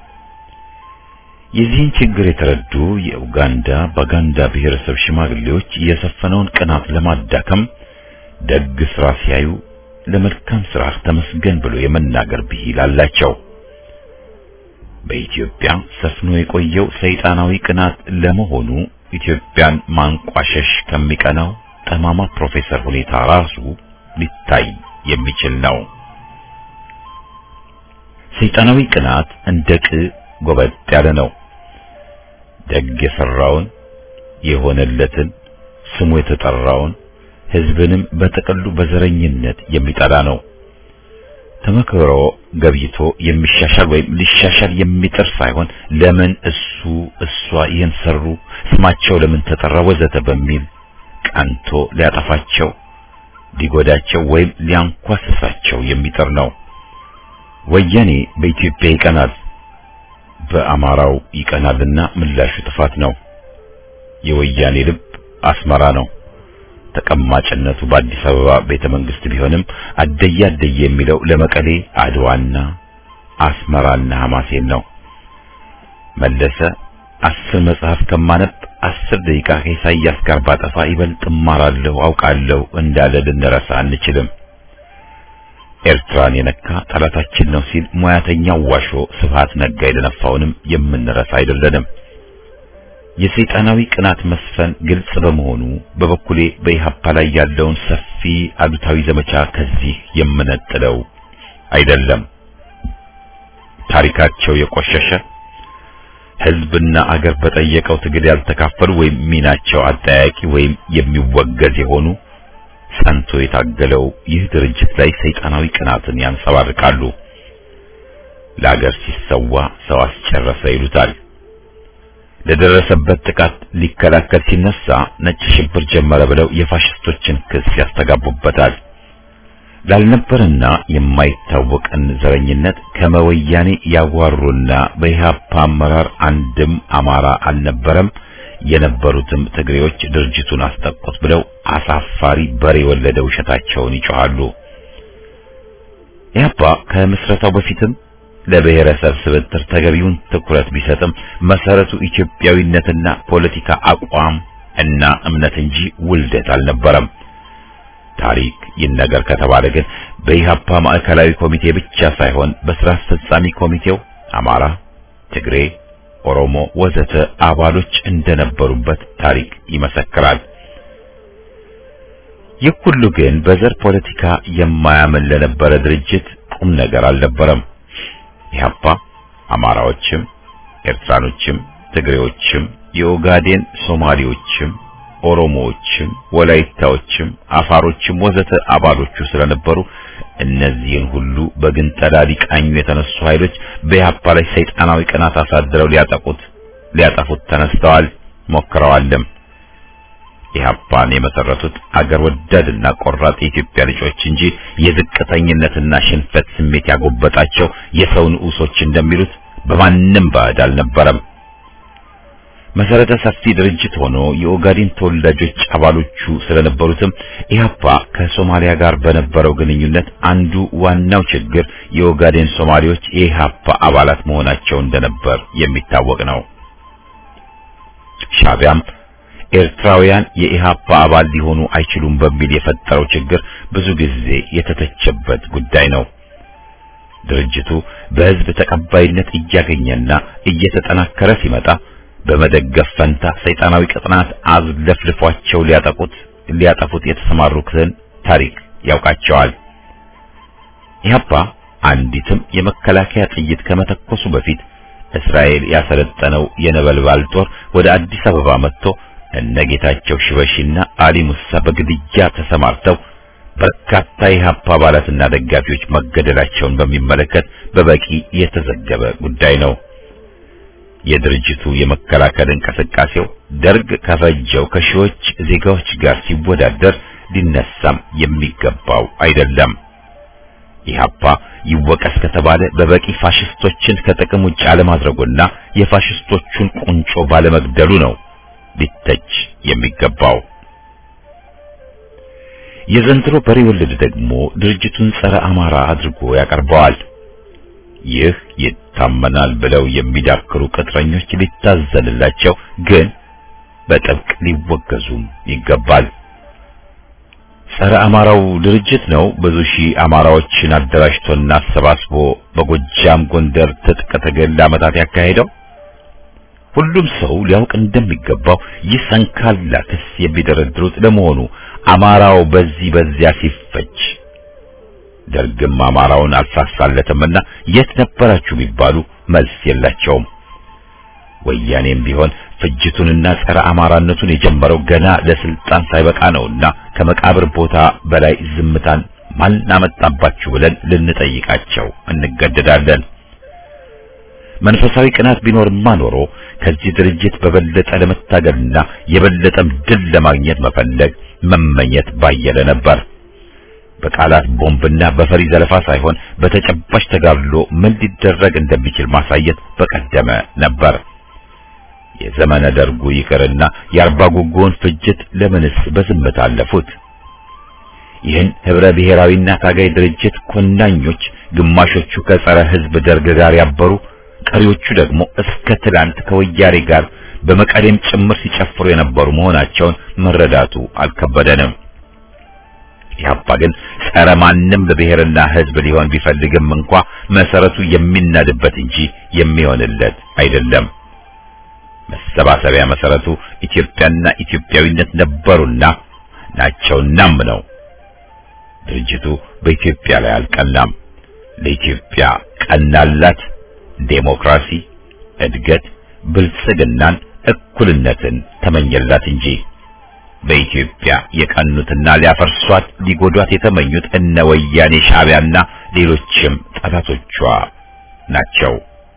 የዚህን ችግር የተረዱ የኡጋንዳ ባጋንዳ ብሔረሰብ ሽማግሌዎች የሰፈነውን ቅናት ለማዳከም ደግ ስራ ሲያዩ ለመልካም ስራ ተመስገን ብሎ የመናገር ብሂል አላቸው። በኢትዮጵያ ሰፍኖ የቆየው ሰይጣናዊ ቅናት ለመሆኑ ኢትዮጵያን ማንቋሸሽ ከሚቀናው ጠማማ ፕሮፌሰር ሁኔታ ራሱ ሊታይ የሚችል ነው። ሰይጣናዊ ቅናት እንደቅ ጎበጥ ያለ ነው። ደግ የሰራውን የሆነለትን ስሙ የተጠራውን ህዝብንም በጥቅሉ በዘረኝነት የሚጠላ ነው። ተመክሮ ገብይቶ የሚሻሻል ወይም ሊሻሻል የሚጥር ሳይሆን ለምን እሷ ይህን ሰሩ፣ ስማቸው ለምን ተጠራ ወዘተ በሚል ቀንቶ ሊያጠፋቸው፣ ሊጎዳቸው ወይም ሊያንኳስሳቸው የሚጥር ነው። ወያኔ በኢትዮጵያ ይቀናል፣ በአማራው ይቀናልና ምላሹ ጥፋት ነው። የወያኔ ልብ አስመራ ነው። ተቀማጭነቱ በአዲስ አበባ ቤተ መንግስት ቢሆንም አደየ የሚለው ለመቀሌ አድዋና አስመራና ሐማሴን ነው። መለሰ 10 መጽሐፍ ከማነብ 10 ደቂቃ ከኢሳይያስ ጋር ባጠፋ ይበልጥ እማራለሁ አውቃለሁ እንዳለ ልንረሳ አንችልም። ኤርትራን የነካ ጠላታችን ነው ሲል ሙያተኛው ዋሾ ስብሃት ነጋ የደነፋውንም የምንረሳ አይደለንም። የሰይጣናዊ ቅናት መስፈን ግልጽ በመሆኑ በበኩሌ በኢሃፓ ላይ ያለውን ሰፊ አሉታዊ ዘመቻ ከዚህ የምነጥለው አይደለም። ታሪካቸው የቆሸሸ ህዝብና አገር በጠየቀው ትግል ያልተካፈሉ ወይም ሚናቸው አጠያቂ ወይም የሚወገዝ የሆኑ ሰንቶ የታገለው ይህ ድርጅት ላይ ሰይጣናዊ ቅናትን ያንጸባርቃሉ። ለአገር ሲሰዋ ሰው አስጨረሰ ይሉታል። ለደረሰበት ጥቃት ሊከላከል ሲነሳ ነጭ ሽብር ጀመረ ብለው የፋሽስቶችን ክስ ያስተጋቡበታል። ላልነበርና የማይታወቅን ዘረኝነት ከመወያኔ ያዋሩና በኢሃፓ አመራር አንድም አማራ አልነበረም፣ የነበሩትም ትግሬዎች ድርጅቱን አስጠቁት ብለው አሳፋሪ በሬ የወለደ ውሸታቸውን ይጮሃሉ። ኢሃፓ ከምስረታው በፊትም ለብሔረሰብ ስብጥር ተገቢውን ትኩረት ቢሰጥም መሰረቱ ኢትዮጵያዊነትና ፖለቲካ አቋም እና እምነት እንጂ ውልደት አልነበረም። ታሪክ ይነገር ከተባለ ግን በኢሃፓ ማዕከላዊ ኮሚቴ ብቻ ሳይሆን በስራ አስፈጻሚ ኮሚቴው አማራ፣ ትግሬ፣ ኦሮሞ ወዘተ አባሎች እንደነበሩበት ታሪክ ይመሰክራል። ይህ ሁሉ ግን በዘር ፖለቲካ የማያምን ለነበረ ድርጅት ቁም ነገር አልነበረም። ኢሃፓ አማራዎችም፣ ኤርትራኖችም፣ ትግሬዎችም፣ የኦጋዴን ሶማሌዎችም፣ ኦሮሞዎችም፣ ወላይታዎችም፣ አፋሮችም ወዘተ አባሎቹ ስለነበሩ እነዚህን ሁሉ በግንጠላ ሊቃኙ የተነሱ ኃይሎች በኢሃፓ ላይ ሰይጣናዊ ቅናት አሳድረው ሊያጠፉት ተነስተዋል፣ ሞክረዋልም። ኢሃፓን የመሰረቱት አገር ወዳድና ቆራጥ የኢትዮጵያ ልጆች እንጂ የዝቅተኝነትና ሽንፈት ስሜት ያጎበጣቸው የሰው ንዑሶች እንደሚሉት በማንም ባዕድ አልነበረም። መሰረተ ሰፊ ድርጅት ሆኖ የኦጋዴን ተወላጆች አባሎቹ ስለነበሩትም ኢሃፓ ከሶማሊያ ጋር በነበረው ግንኙነት አንዱ ዋናው ችግር የኦጋዴን ሶማሌዎች የኢሃፓ አባላት መሆናቸው እንደነበር የሚታወቅ ነው። ሻዕቢያም ኤርትራውያን የኢሃፓ አባል ሊሆኑ አይችሉም በሚል የፈጠረው ችግር ብዙ ጊዜ የተተቸበት ጉዳይ ነው። ድርጅቱ በህዝብ ተቀባይነት እያገኘና እየተጠናከረ ሲመጣ በመደገፍ ፈንታ ሰይጣናዊ ቅጥናት አዝለፍልፏቸው ሊያጠፉት የተሰማሩትን ታሪክ ያውቃቸዋል። ኢሃፓ አንዲትም የመከላከያ ጥይት ከመተኮሱ በፊት እስራኤል ያሰለጠነው የነበልባል ጦር ወደ አዲስ አበባ መጥቶ እነጌታቸው ሽበሺና አሊ ሙሳ በግድያ ተሰማርተው በርካታ የኢሃፓ አባላትና ደጋፊዎች መገደላቸውን በሚመለከት በበቂ የተዘገበ ጉዳይ ነው። የድርጅቱ የመከላከል እንቅስቃሴው ደርግ ከፈጀው ከሺዎች ዜጋዎች ጋር ሲወዳደር ሊነሳም የሚገባው አይደለም። ኢሃፓ ይወቀስ ከተባለ በበቂ ፋሽስቶችን ከጥቅም ውጭ አለማድረጉና የፋሽስቶቹን ቁንጮ ባለመግደሉ ነው ሊተች የሚገባው። የዘንድሮ በሬ ወለድ ደግሞ ድርጅቱን ጸረ አማራ አድርጎ ያቀርበዋል። ይህ ይታመናል ብለው የሚዳክሩ ቅጥረኞች ሊታዘንላቸው ግን በጥብቅ ሊወገዙም ይገባል። ጸረ አማራው ድርጅት ነው ብዙ ሺህ አማራዎችን አደራጅቶና አሰባስቦ በጎጃም ጎንደር ትጥቅ ትግል ለዓመታት ያካሄደው? ሁሉም ሰው ሊያውቅ እንደሚገባው ይህ ሰንካላ ክስ የሚደረድሩት ለመሆኑ አማራው በዚህ በዚያ ሲፈጅ ደርግም አማራውን አልሳሳለትምና የት ነበራችሁ ቢባሉ መልስ የላቸውም። ወያኔም ቢሆን ፍጅቱንና ጸረ አማራነቱን የጀመረው ገና ለስልጣን ሳይበቃ ነውና ከመቃብር ቦታ በላይ ዝምታን ማን አመጣባችሁ ብለን ልንጠይቃቸው እንገደዳለን። መንፈሳዊ ቅናት ቢኖርማ ኖሮ ከዚህ ድርጅት በበለጠ ለመታገልና የበለጠም ድል ለማግኘት መፈለግ መመኘት ባየለ ነበር። በቃላት ቦምብና በፈሪ ዘለፋ ሳይሆን በተጨባጭ ተጋድሎ ምን ሊደረግ እንደሚችል ማሳየት በቀደመ ነበር። የዘመነ ደርጉ ይቅርና የአርባ ጉጉውን ፍጅት ለምንስ በዝምታ አለፉት? ይህን ህብረ ብሔራዊና ታጋይ ድርጅት ኮናኞች ግማሾቹ ከጸረ ህዝብ ደርግ ጋር ያበሩ፣ ቀሪዎቹ ደግሞ እስከ ትላንት ከወያኔ ጋር በመቀሌም ጭምር ሲጨፍሩ የነበሩ መሆናቸውን መረዳቱ አልከበደንም። ኢህአፓ ግን ጸረ ማንም ለብሔርና ህዝብ ሊሆን ቢፈልግም እንኳ መሰረቱ የሚናድበት እንጂ የሚሆንለት አይደለም። መሰባሰቢያ መሰረቱ ኢትዮጵያና ኢትዮጵያዊነት ነበሩና ናቸውናም ነው። ድርጅቱ በኢትዮጵያ ላይ አልቀናም። ለኢትዮጵያ ቀናላት ዴሞክራሲ፣ እድገት፣ ብልጽግናን፣ እኩልነትን ተመኘላት እንጂ በኢትዮጵያ የቀኑትና ሊያፈርሷት ሊጎዷት የተመኙት እነ ወያኔ ሻዕቢያና ሌሎችም ጠላቶቿ ናቸው።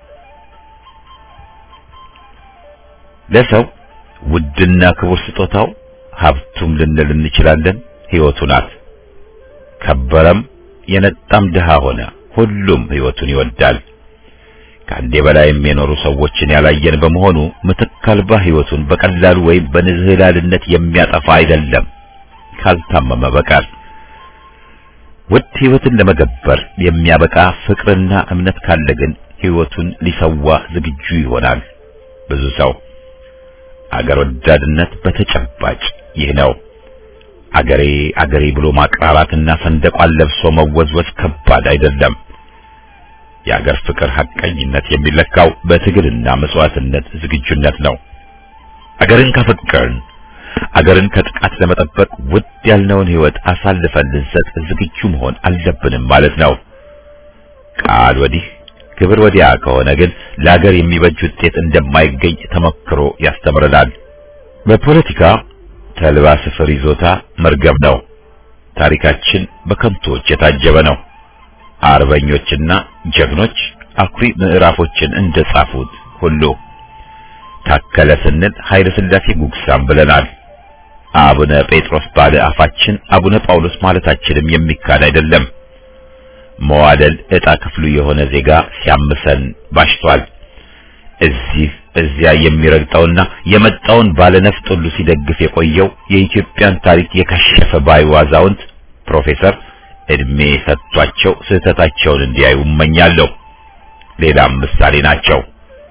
ለሰው ውድና ክቡር ስጦታው ሀብቱም ልንል እንችላለን ሕይወቱ ናት። ከበረም የነጣም ድሃ ሆነ ሁሉም ሕይወቱን ይወዳል። ከአንዴ በላይም የኖሩ ሰዎችን ያላየን በመሆኑ ምትክ አልባ ሕይወቱን በቀላሉ ወይም በንዝህላልነት የሚያጠፋ አይደለም ካልታመመ በቀር። ውድ ሕይወትን ለመገበር የሚያበቃ ፍቅርና እምነት ካለ ግን ሕይወቱን ሊሰዋ ዝግጁ ይሆናል ብዙ ሰው። አገር ወዳድነት በተጨባጭ ይህ ነው። አገሬ አገሬ ብሎ ማቅራራትና ሰንደቋን ለብሶ መወዝወዝ ከባድ አይደለም። የአገር ፍቅር ሐቀኝነት የሚለካው በትግልና መስዋዕትነት ዝግጁነት ነው። አገርን ከፈቀርን አገርን ከጥቃት ለመጠበቅ ውድ ያልነውን ሕይወት አሳልፈን ልንሰጥ ዝግጁ መሆን አለብንም ማለት ነው። ቃል ወዲህ ክብር ወዲያ ከሆነ ግን ለአገር የሚበጅ ውጤት እንደማይገኝ ተመክሮ ያስተምረናል። በፖለቲካ ተልባ ስፍር ይዞታ መርገም ነው። ታሪካችን በከንቶች የታጀበ ነው። አርበኞችና ጀግኖች አኩሪ ምዕራፎችን እንደጻፉት ሁሉ ታከለ ስንል ኃይለ ሥላሴ ጉግሳም ብለናል። አቡነ ጴጥሮስ ባለ አፋችን አቡነ ጳውሎስ ማለታችንም የሚካድ አይደለም። መዋደል ዕጣ ክፍሉ የሆነ ዜጋ ሲያምሰን ባሽቷል። እዚህ እዚያ የሚረግጠውና የመጣውን ባለነፍጥ ሁሉ ሲደግፍ የቆየው የኢትዮጵያን ታሪክ የከሸፈ ባዩ አዛውንት ፕሮፌሰር እድሜ ሰጥቷቸው ስህተታቸውን እንዲያዩ እመኛለሁ። ሌላም ምሳሌ ናቸው።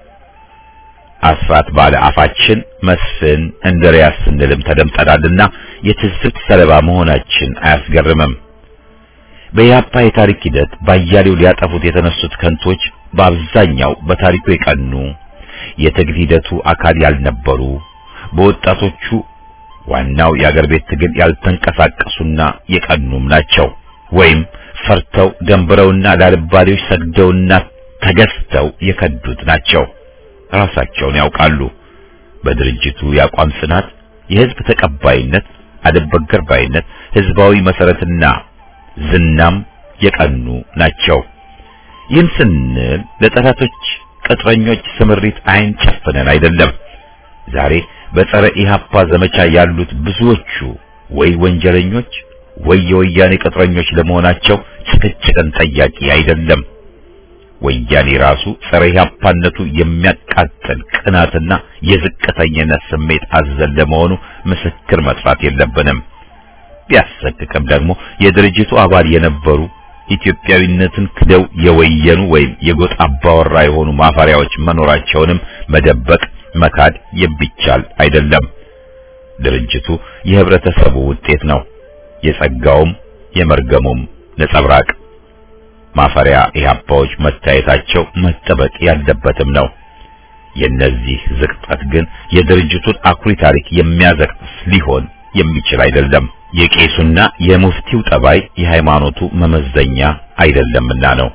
አስራት ባለ አፋችን መስፍን እንድሪያስ ስንልም ተደምጠናልና የትዝብት ሰለባ መሆናችን አያስገርምም። በኢህአፓ የታሪክ ሂደት ባያሌው ሊያጠፉት የተነሱት ከንቶች በአብዛኛው በታሪኩ የቀኑ የትግል ሂደቱ አካል ያልነበሩ በወጣቶቹ ዋናው የአገር ቤት ትግል ያልተንቀሳቀሱና የቀኑም ናቸው። ወይም ፈርተው ደንብረውና ላልባሌዎች ሰግደውና ተገዝተው የከዱት ናቸው። ራሳቸውን ያውቃሉ። በድርጅቱ ያቋም ጽናት፣ የህዝብ ተቀባይነት፣ አደበገር ባይነት፣ ህዝባዊ መሰረትና ዝናም የቀኑ ናቸው። ይህን ስንል ለጠላቶች ቅጥረኞች ስምሪት አይን ጨፍነን አይደለም። ዛሬ በጸረ ኢህአፓ ዘመቻ ያሉት ብዙዎቹ ወይ ወንጀለኞች ወይ የወያኔ ቅጥረኞች ለመሆናቸው ጭቅጭቅን ጠያቂ አይደለም። ወያኔ ራሱ ጸረ ኢህአፓነቱ የሚያቃጥል ቅናትና የዝቅተኝነት ስሜት አዘል ለመሆኑ ምስክር መጥራት የለብንም። ቢያሰቅቅም ደግሞ የድርጅቱ አባል የነበሩ ኢትዮጵያዊነትን ክደው የወየኑ ወይም የጎጥ አባወራ የሆኑ ማፈሪያዎች መኖራቸውንም መደበቅ መካድ የሚቻል አይደለም። ድርጅቱ የህብረተሰቡ ውጤት ነው። የጸጋውም የመርገሙም ነጸብራቅ ማፈሪያ ኢህአፓዎች መታየታቸው መጠበቅ ያለበትም ነው። የነዚህ ዝቅጠት ግን የድርጅቱን አኩሪ ታሪክ የሚያዘቅስ ሊሆን የሚችል አይደለም። የቄሱና የሙፍቲው ጠባይ የሃይማኖቱ መመዘኛ አይደለምና ነው።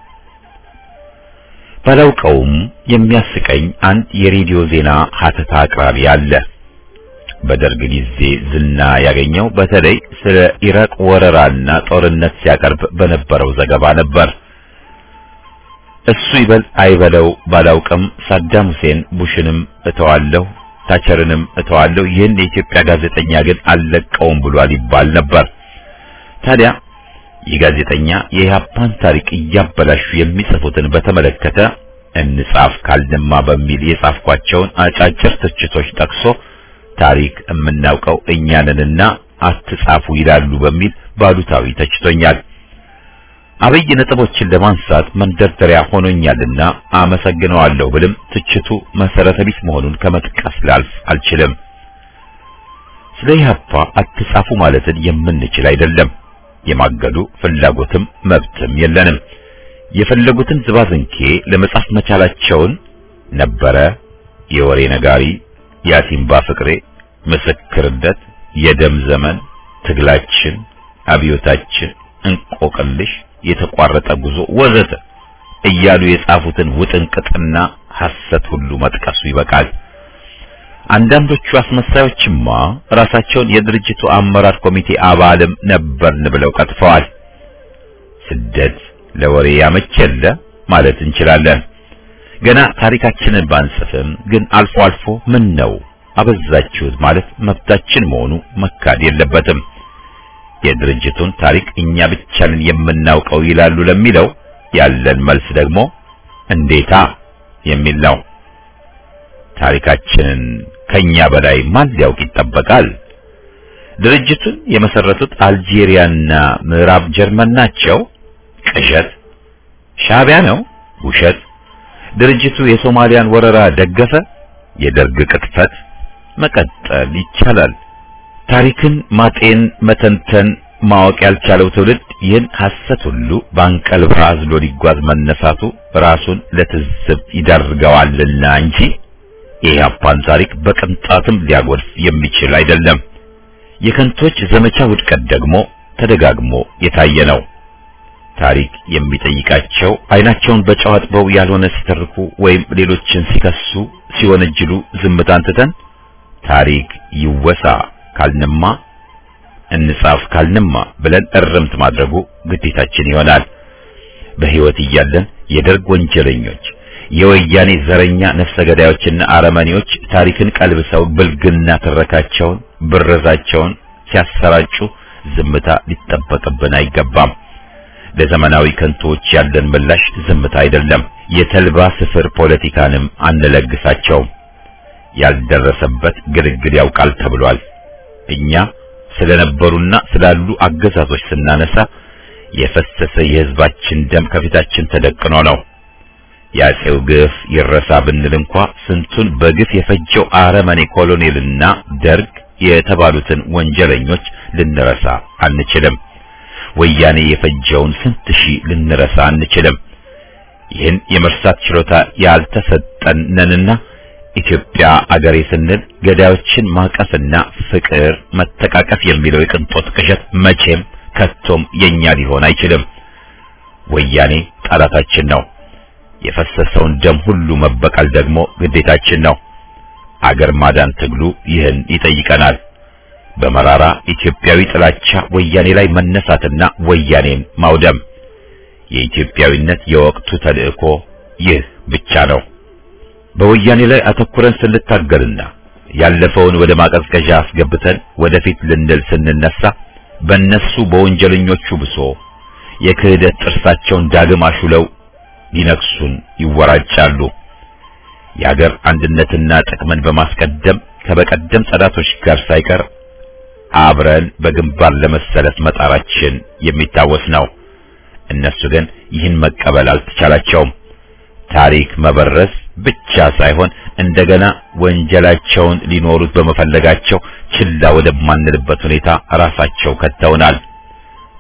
ባላውቀውም የሚያስቀኝ አንድ የሬዲዮ ዜና ሀተታ አቅራቢ አለ። በደርግ ጊዜ ዝና ያገኘው በተለይ ስለ ኢራቅ ወረራና ጦርነት ሲያቀርብ በነበረው ዘገባ ነበር። እሱ ይበል አይበለው ባላውቅም ሳዳም ሁሴን ቡሽንም እተዋለሁ ታቸርንም እተዋለሁ ይህን የኢትዮጵያ ጋዜጠኛ ግን አልለቀውም ብሏል ይባል ነበር። ታዲያ የጋዜጠኛ የኢህአፓን ታሪክ እያበላሹ የሚጽፉትን በተመለከተ እንጻፍ ካልደማ በሚል የጻፍኳቸውን አጫጭር ትችቶች ጠቅሶ ታሪክ የምናውቀው እኛንንና አትጻፉ ይላሉ በሚል ባሉታዊ ተችቶኛል። አብይ ነጥቦችን ለማንሳት መንደርደሪያ ሆኖኛልና አመሰግነዋለሁ ብልም ትችቱ መሰረተ ቢስ መሆኑን ከመጥቀስ ላልፍ አልችልም። ስለ ኢህአፓ አትጻፉ ማለትን የምንችል አይደለም። የማገዱ ፍላጎትም መብትም የለንም። የፈለጉትን ዝባዝንኬ ለመጻፍ መቻላቸውን ነበረ የወሬ ነጋሪ፣ ያሲምባ ፍቅሬ፣ ምስክርነት፣ የደም ዘመን፣ ትግላችን፣ አብዮታችን፣ እንቆቅልሽ፣ የተቋረጠ ጉዞ ወዘተ እያሉ የጻፉትን ውጥንቅጥና ሐሰት ሁሉ መጥቀሱ ይበቃል። አንዳንዶቹ አስመሳዮችማ ራሳቸውን የድርጅቱ አመራር ኮሚቴ አባልም ነበርን ብለው ቀጥፈዋል። ስደት ለወሬ ያመቸለ ማለት እንችላለን። ገና ታሪካችንን ባንጽፍም ግን አልፎ አልፎ ምን ነው አበዛችሁት ማለት መብታችን መሆኑ መካድ የለበትም። የድርጅቱን ታሪክ እኛ ብቻ ነን የምናውቀው ይላሉ ለሚለው ያለን መልስ ደግሞ እንዴታ የሚል ነው። ታሪካችንን ከኛ በላይ ማን ሊያውቅ ይጠበቃል? ድርጅቱን የመሰረቱት አልጄሪያና ምዕራብ ጀርመን ናቸው። ቅዠት። ሻዕቢያ ነው። ውሸት። ድርጅቱ የሶማሊያን ወረራ ደገፈ። የደርግ ቅጥፈት። መቀጠል ይቻላል። ታሪክን ማጤን፣ መተንተን፣ ማወቅ ያልቻለው ትውልድ ይህን ሐሰት ሁሉ በአንቀልባ አዝሎ ሊጓዝ መነሳቱ ራሱን ለትዝብት ይዳርገዋልና እንጂ የኢህአፓን ታሪክ በቅንጣትም ሊያጎድፍ የሚችል አይደለም። የከንቶች ዘመቻ ውድቀት ደግሞ ተደጋግሞ የታየ ነው። ታሪክ የሚጠይቃቸው አይናቸውን በጨው አጥበው ያልሆነ ሲተርኩ ወይም ሌሎችን ሲከሱ ሲወነጅሉ ዝምታን ትተን ታሪክ ይወሳ ካልንማ እንጻፍ ካልንማ ብለን እርምት ማድረጉ ግዴታችን ይሆናል። በህይወት እያለን የደርግ ወንጀለኞች፣ የወያኔ ዘረኛ ነፍሰ ገዳዮችና አረመኔዎች ታሪክን ቀልብሰው ብልግና ተረካቸውን ብረዛቸውን ሲያሰራጩ ዝምታ ሊጠበቅብን አይገባም። ለዘመናዊ ከንቶች ያለን ምላሽ ዝምታ አይደለም። የተልባ ስፍር ፖለቲካንም አንለግሳቸውም። ያልደረሰበት ግልግል ያውቃል ተብሏል። እኛ ስለነበሩና ስላሉ አገዛዞች ስናነሳ የፈሰሰ የህዝባችን ደም ከፊታችን ተደቅኖ ነው። ያጼው ግፍ ይረሳ ብንል እንኳ ስንቱን በግፍ የፈጀው አረመኔ ኮሎኔልና ደርግ የተባሉትን ወንጀለኞች ልንረሳ አንችልም። ወያኔ የፈጀውን ስንት ሺህ ልንረሳ አንችልም። ይህን የመርሳት ችሎታ ያልተሰጠን ነንና ኢትዮጵያ አገሬ ስንል ገዳዮችን ማቀፍና ፍቅር መተቃቀፍ የሚለው የቅንጦት ቅዠት መቼም ከቶም የኛ ሊሆን አይችልም። ወያኔ ጠላታችን ነው። የፈሰሰውን ደም ሁሉ መበቀል ደግሞ ግዴታችን ነው። አገር ማዳን ትግሉ ይህን ይጠይቀናል። በመራራ ኢትዮጵያዊ ጥላቻ ወያኔ ላይ መነሳትና ወያኔን ማውደም የኢትዮጵያዊነት የወቅቱ ተልእኮ ይህ ብቻ ነው። በወያኔ ላይ አተኩረን ስንታገልና ያለፈውን ወደ ማቀዝቀዣ አስገብተን ወደፊት ልንል ስንነሳ በእነሱ በወንጀለኞቹ ብሶ የክህደት ጥርሳቸውን ዳግም አሹለው ሊነክሱን ይወራጫሉ። የአገር አንድነትና ጥቅምን በማስቀደም ከበቀደም ጸዳቶች ጋር ሳይቀር አብረን በግንባር ለመሰለፍ መጣራችን የሚታወስ ነው። እነሱ ግን ይህን መቀበል አልተቻላቸውም። ታሪክ መበረስ ብቻ ሳይሆን እንደገና ወንጀላቸውን ሊኖሩት በመፈለጋቸው ችላ ወደማንልበት ሁኔታ ራሳቸው ከተውናል።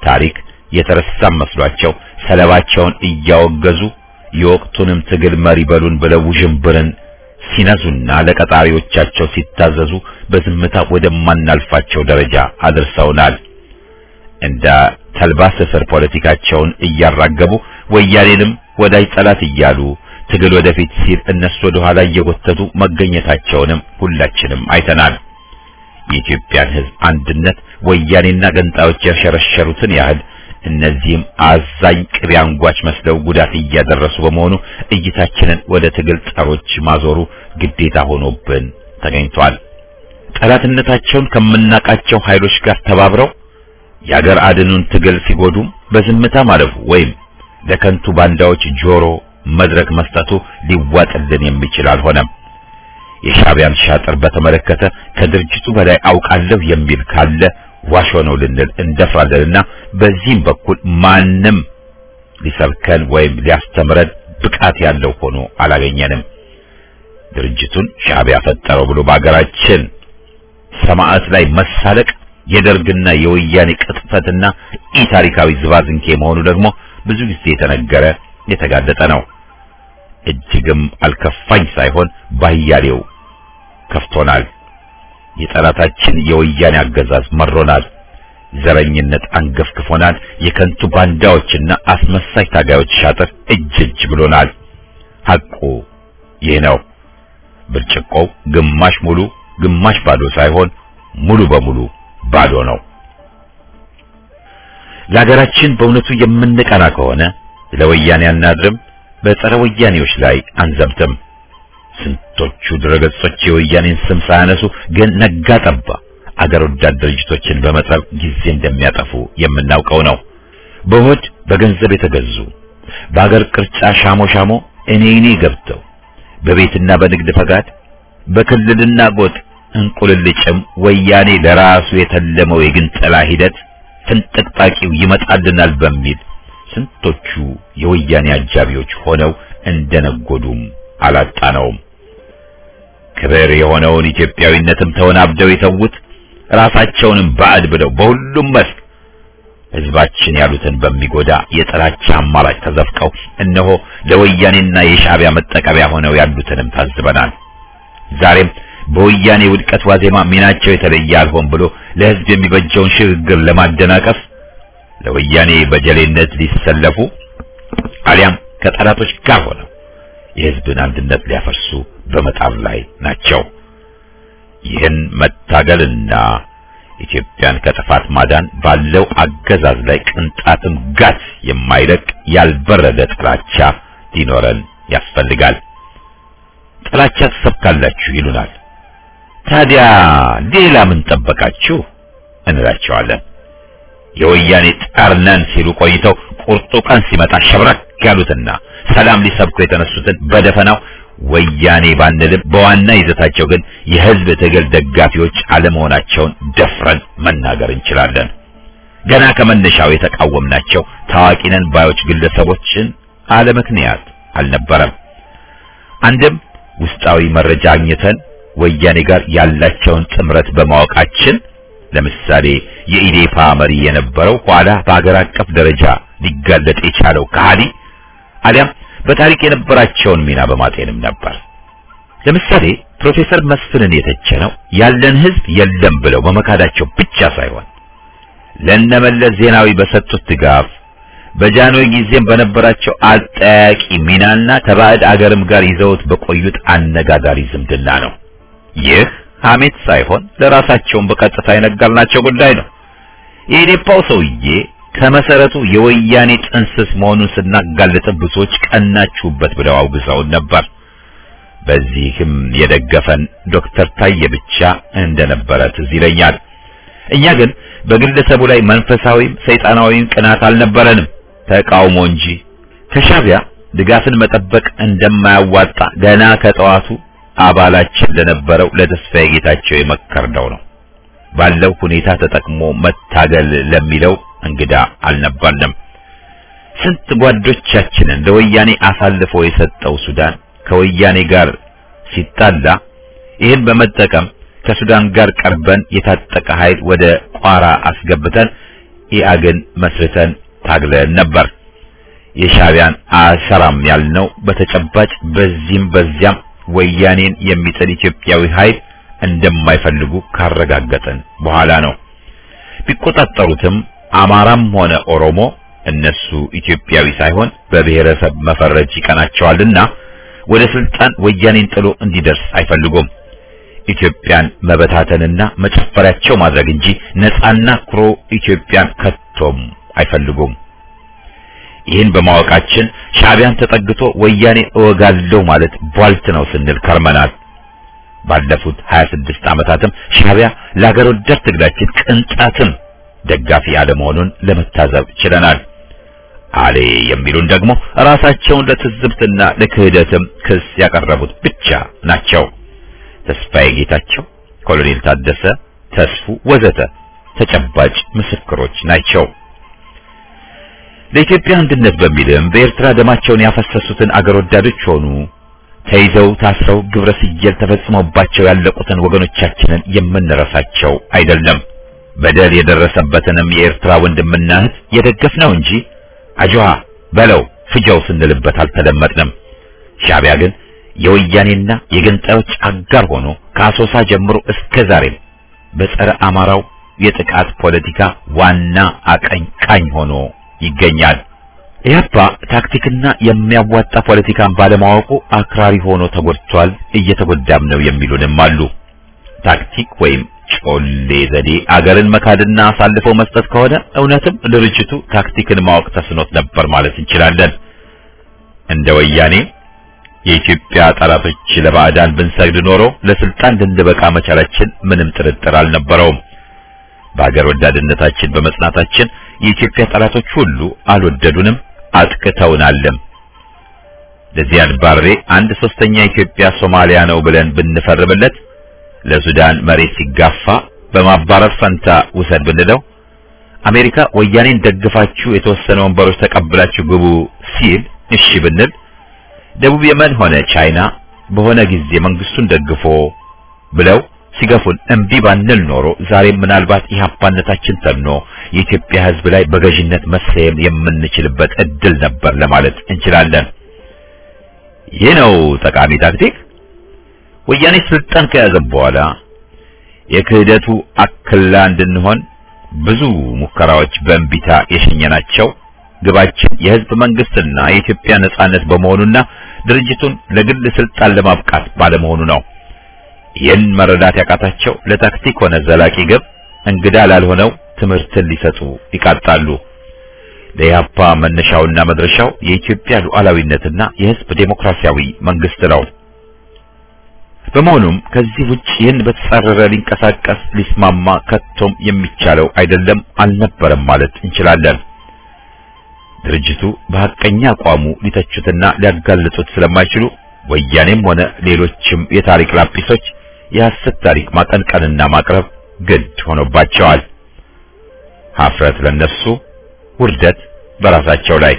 ታሪክ የተረሳ መስሏቸው ሰለባቸውን እያወገዙ የወቅቱንም ትግል መሪ በሉን ብለው ውዥንብርን ሲነዙና ለቀጣሪዎቻቸው ሲታዘዙ በዝምታ ወደማናልፋቸው ደረጃ አድርሰውናል። እንደ ተልባ ስፍር ፖለቲካቸውን እያራገቡ ወያኔንም ወዳጅ ጠላት እያሉ ትግል ወደፊት ሲል እነሱ ወደ ኋላ እየጎተቱ መገኘታቸውንም ሁላችንም አይተናል። የኢትዮጵያን ሕዝብ አንድነት ወያኔና ገንጣዮች ያሸረሸሩትን ያህል እነዚህም አዛኝ ቅቤ አንጓች መስለው ጉዳት እያደረሱ በመሆኑ እይታችንን ወደ ትግል ጸሮች ማዞሩ ግዴታ ሆኖብን ተገኝቷል። ጠላትነታቸውን ከምናቃቸው ኃይሎች ጋር ተባብረው የአገር አድኑን ትግል ሲጎዱም በዝምታ ማለፉ ወይም ለከንቱ ባንዳዎች ጆሮ መድረክ መስጠቱ ሊዋጥልን የሚችል አልሆነም። የሻዕቢያን ሻጥር በተመለከተ ከድርጅቱ በላይ አውቃለሁ የሚል ካለ ዋሾ ነው ልንል እንደፍራለንና በዚህም በኩል ማንም ሊሰብከን ወይም ሊያስተምረን ብቃት ያለው ሆኖ አላገኘንም። ድርጅቱን ሻዕቢያ ፈጠረው ብሎ በአገራችን ሰማዕት ላይ መሳለቅ የደርግና የወያኔ ቅጥፈትና ኢታሪካዊ ዝባዝንኬ መሆኑ ደግሞ ብዙ ጊዜ የተነገረ የተጋለጠ ነው። እጅግም አልከፋኝ ሳይሆን ባያሌው ከፍቶናል። የጠላታችን የወያኔ አገዛዝ መሮናል። ዘረኝነት አንገፍግፎናል። የከንቱ ባንዳዎችና አስመሳይ ታጋዮች ሻጥር እጅ ብሎናል። ሐቁ ይህ ነው። ብርጭቆው ግማሽ ሙሉ ግማሽ ባዶ ሳይሆን ሙሉ በሙሉ ባዶ ነው። ለሀገራችን በእውነቱ የምንቀና ከሆነ ለወያኔ አናድርም፣ በጸረ ወያኔዎች ላይ አንዘምትም። ስንቶቹ ድረገጾች የወያኔን ስም ሳያነሱ ግን ነጋ ጠባ አገር ወዳድ ድርጅቶችን በመጠብ ጊዜ እንደሚያጠፉ የምናውቀው ነው። በሆድ በገንዘብ የተገዙ በአገር ቅርጫ ሻሞ እኔ ገብተው በቤትና በንግድ ፈቃድ በክልልና ጎጥ እንቁልልጭም ወያኔ ለራሱ የተለመው የግንጠላ ሂደት ፍንጥቅጣቂው ይመጣልናል በሚል ስንቶቹ የወያኔ አጃቢዎች ሆነው እንደነጎዱም አላጣነውም። ክብር የሆነውን ኢትዮጵያዊነትም ተወናብደው የተውት ራሳቸውንም ባዕድ ብለው በሁሉም መስክ ሕዝባችን ያሉትን በሚጎዳ የጥላቻ አማራጭ ተዘፍቀው እነሆ ለወያኔና የሻዕቢያ መጠቀሚያ ሆነው ያሉትንም ታዝበናል። ዛሬም በወያኔ ውድቀት ዋዜማ ሚናቸው የተለየ አልሆን ብሎ ለሕዝብ የሚበጀውን ሽግግር ለማደናቀፍ ለወያኔ በጀሌነት ሊሰለፉ አሊያም ከጠላቶች ጋር ሆነው የሕዝብን አንድነት ሊያፈርሱ በመጣር ላይ ናቸው። ይህን መታገልና ኢትዮጵያን ከጥፋት ማዳን ባለው አገዛዝ ላይ ቅንጣትም ጋት የማይለቅ ያልበረደ ጥላቻ ሊኖረን ያስፈልጋል። ጥላቻ ትሰብካላችሁ ይሉናል። ታዲያ ሌላ ምን ጠበቃችሁ እንላቸዋለን። የወያኔ ጠርነን ሲሉ ቆይተው ቁርጡ ቀን ሲመጣ ሸብረክ ያሉትና ሰላም ሊሰብኩ የተነሱትን በደፈናው ወያኔ ባንልም በዋና ይዘታቸው ግን የሕዝብ ትግል ደጋፊዎች አለመሆናቸውን ደፍረን መናገር እንችላለን። ገና ከመነሻው የተቃወምናቸው ታዋቂ ነን ባዮች ግለሰቦችን አለምክንያት አልነበረም። አንድም ውስጣዊ መረጃ አግኝተን ወያኔ ጋር ያላቸውን ጥምረት በማወቃችን፣ ለምሳሌ የኢዴፓ መሪ የነበረው ኋላ በአገር አቀፍ ደረጃ ሊጋለጥ የቻለው ከሃዲ አሊያም በታሪክ የነበራቸውን ሚና በማጤንም ነበር። ለምሳሌ ፕሮፌሰር መስፍንን የተቸነው ያለን ሕዝብ የለም ብለው በመካዳቸው ብቻ ሳይሆን ለነመለስ ዜናዊ በሰጡት ድጋፍ በጃንሆይ ጊዜም በነበራቸው አጠያቂ ሚናና ከባዕድ አገርም ጋር ይዘውት በቆዩት አነጋጋሪ ዝምድና ነው። ይህ ሐሜት ሳይሆን ለራሳቸውን በቀጥታ የነገርናቸው ጉዳይ ነው። የኢዴፓው ሰውዬ ከመሰረቱ የወያኔ ጥንስስ መሆኑን ስናጋለጥ ብዙዎች ቀናችሁበት ብለው አውግዘውን ነበር። በዚህም የደገፈን ዶክተር ታዬ ብቻ እንደነበረ ትዝ ይለኛል። እኛ ግን በግለሰቡ ላይ መንፈሳዊም ሰይጣናዊም ቅናት አልነበረንም፣ ተቃውሞ እንጂ። ከሻዕቢያ ድጋፍን መጠበቅ እንደማያዋጣ ገና ከጠዋቱ አባላችን ለነበረው ለተስፋዬ ጌታቸው የመከርነው ነው። ባለው ሁኔታ ተጠቅሞ መታገል ለሚለው እንግዳ አልነበርንም። ስንት ጓዶቻችንን ለወያኔ አሳልፎ የሰጠው ሱዳን ከወያኔ ጋር ሲጣላ ይህን በመጠቀም ከሱዳን ጋር ቀርበን የታጠቀ ኃይል ወደ ቋራ አስገብተን ኢአግን መስርተን ታግለን ነበር። የሻዕቢያን አሰራም ያልነው በተጨባጭ በዚህም በዚያም ወያኔን የሚጥል ኢትዮጵያዊ ኃይል እንደማይፈልጉ ካረጋገጠን በኋላ ነው። ቢቆጣጠሩትም አማራም ሆነ ኦሮሞ እነሱ ኢትዮጵያዊ ሳይሆን በብሔረሰብ መፈረጅ ይቀናቸዋልና ወደ ስልጣን ወያኔን ጥሎ እንዲደርስ አይፈልጉም። ኢትዮጵያን መበታተንና መጨፈሪያቸው ማድረግ እንጂ ነፃና ኩሩ ኢትዮጵያን ከቶም አይፈልጉም። ይህን በማወቃችን ሻዕቢያን ተጠግቶ ወያኔ እወጋለሁ ማለት ቧልት ነው ስንል ከርመናል። ባለፉት 26 ዓመታትም ሻዕቢያ ለሀገር ወዳድ ትግላችን ቅንጣትም ደጋፊ አለመሆኑን ለመታዘብ ችለናል። አሌ የሚሉን ደግሞ ራሳቸውን ለትዝብትና ለክህደትም ክስ ያቀረቡት ብቻ ናቸው። ተስፋዬ ጌታቸው፣ ኮሎኔል ታደሰ ተስፉ ወዘተ ተጨባጭ ምስክሮች ናቸው። ለኢትዮጵያ አንድነት በሚልም በኤርትራ ደማቸውን ያፈሰሱትን አገር ወዳዶች ሆኑ ተይዘው ታስረው ግብረ ሰየል ተፈጽሞባቸው ያለቁትን ወገኖቻችንን የምንረሳቸው አይደለም። በደል የደረሰበትንም የኤርትራ ወንድምና እህት የደገፍነው እንጂ አጅዋ በለው ፍጃው ስንልበት አልተለመጥንም። ሻዕቢያ ግን የወያኔና የገንጣዮች አጋር ሆኖ ከአሶሳ ጀምሮ እስከ ዛሬም በጸረ አማራው የጥቃት ፖለቲካ ዋና አቀንቃኝ ሆኖ ይገኛል። ኢህአፓ ታክቲክና የሚያዋጣ ፖለቲካን ባለማወቁ አክራሪ ሆኖ ተጎድቷል፣ እየተጎዳም ነው የሚሉንም አሉ። ታክቲክ ወይም ጮሌ ዘዴ አገርን መካድና አሳልፈው መስጠት ከሆነ እውነትም ድርጅቱ ታክቲክን ማወቅ ተስኖት ነበር ማለት እንችላለን። እንደ ወያኔ የኢትዮጵያ ጠላቶች ለባዕዳን ብንሰግድ ኖሮ ለስልጣን ልንበቃ መቻላችን ምንም ጥርጥር አልነበረውም። በአገር ወዳድነታችን በመጽናታችን የኢትዮጵያ ጠላቶች ሁሉ አልወደዱንም፣ አጥቅተውናልም። ለዚያድ ባሬ 1/3 ኢትዮጵያ ሶማሊያ ነው ብለን ብንፈርምለት ለሱዳን መሬት ሲጋፋ በማባረር ፈንታ ውሰድ ብንለው አሜሪካ ወያኔን ደግፋችሁ የተወሰነ ወንበሮች ተቀብላችሁ ግቡ ሲል እሺ ብንል ደቡብ የመን ሆነ ቻይና በሆነ ጊዜ መንግስቱን ደግፎ ብለው ሲገፉን እምቢ ባንል ኖሮ ዛሬም ምናልባት ኢህአፓነታችን ተኖ የኢትዮጵያ ሕዝብ ላይ በገዥነት መሰየም የምንችልበት እድል ነበር ለማለት እንችላለን። ይህ ነው ጠቃሚ ታክቲክ። ወያኔ ስልጣን ከያዘ በኋላ የክህደቱ አክላ እንድንሆን ብዙ ሙከራዎች በእንቢታ የሸኘናቸው ግባችን የህዝብ መንግስትና የኢትዮጵያ ነጻነት በመሆኑና ድርጅቱን ለግል ስልጣን ለማብቃት ባለመሆኑ ነው። ይህን መረዳት ያቃታቸው ለታክቲክ ሆነ ዘላቂ ግብ እንግዳ ላልሆነው ትምህርትን ሊሰጡ ይቃጣሉ። ለኢህአፓ መነሻውና መድረሻው የኢትዮጵያ ሉዓላዊነትና የህዝብ ዴሞክራሲያዊ መንግስት ነው። በመሆኑም ከዚህ ውጭ ይህን በተጻረረ ሊንቀሳቀስ ሊስማማ ከቶም የሚቻለው አይደለም፣ አልነበረም ማለት እንችላለን። ድርጅቱ በሐቀኛ አቋሙ ሊተቹትና ሊያጋልጡት ስለማይችሉ ወያኔም ሆነ ሌሎችም የታሪክ ላጲሶች የሐሰት ታሪክ ማቀንቀንና ማቅረብ ግድ ሆኖባቸዋል። ሀፍረት ለነሱ፣ ውርደት በራሳቸው ላይ።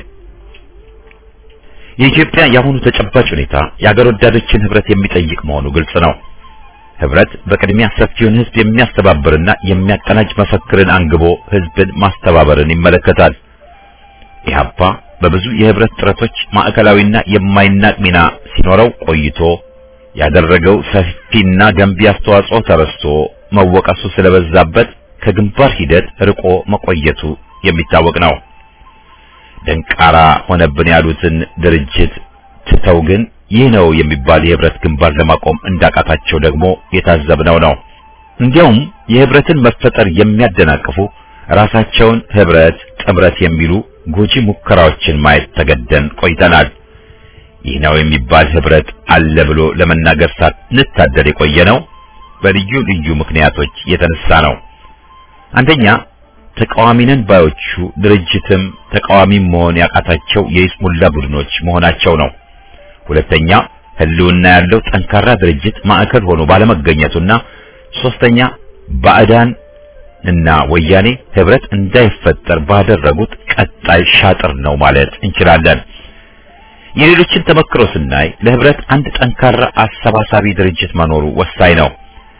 የኢትዮጵያ የአሁኑ ተጨባጭ ሁኔታ የአገር ወዳዶችን ህብረት የሚጠይቅ መሆኑ ግልጽ ነው። ህብረት በቅድሚያ ሰፊውን ህዝብ የሚያስተባብርና የሚያቀናጅ መፈክርን አንግቦ ህዝብን ማስተባበርን ይመለከታል። ኢህአፓ በብዙ የህብረት ጥረቶች ማዕከላዊና የማይናቅ ሚና ሲኖረው ቆይቶ ያደረገው ሰፊና ገንቢ አስተዋጽኦ ተረስቶ መወቀሱ ስለበዛበት ከግንባር ሂደት ርቆ መቆየቱ የሚታወቅ ነው። ደንቃራ ሆነብን ያሉትን ድርጅት ትተው ግን ይህ ነው የሚባል የህብረት ግንባር ለማቆም እንዳቃታቸው ደግሞ የታዘብነው ነው። እንዲያውም የህብረትን መፈጠር የሚያደናቅፉ ራሳቸውን ህብረት ጥምረት የሚሉ ጎጂ ሙከራዎችን ማየት ተገደን ቆይተናል። ይህ ነው የሚባል ህብረት አለ ብሎ ለመናገር ሳንታደል የቆየነው በልዩ ልዩ ምክንያቶች የተነሳ ነው። አንደኛ ተቃዋሚ ነን ባዮቹ ድርጅትም ተቃዋሚም መሆን ያቃታቸው የይስሙላ ቡድኖች መሆናቸው ነው። ሁለተኛ ህልውና ያለው ጠንካራ ድርጅት ማዕከል ሆኖ ባለመገኘቱና ሶስተኛ ባዕዳን እና ወያኔ ህብረት እንዳይፈጠር ባደረጉት ቀጣይ ሻጥር ነው ማለት እንችላለን። የሌሎችን ተመክሮ ስናይ ለህብረት አንድ ጠንካራ አሰባሳቢ ድርጅት መኖሩ ወሳኝ ነው።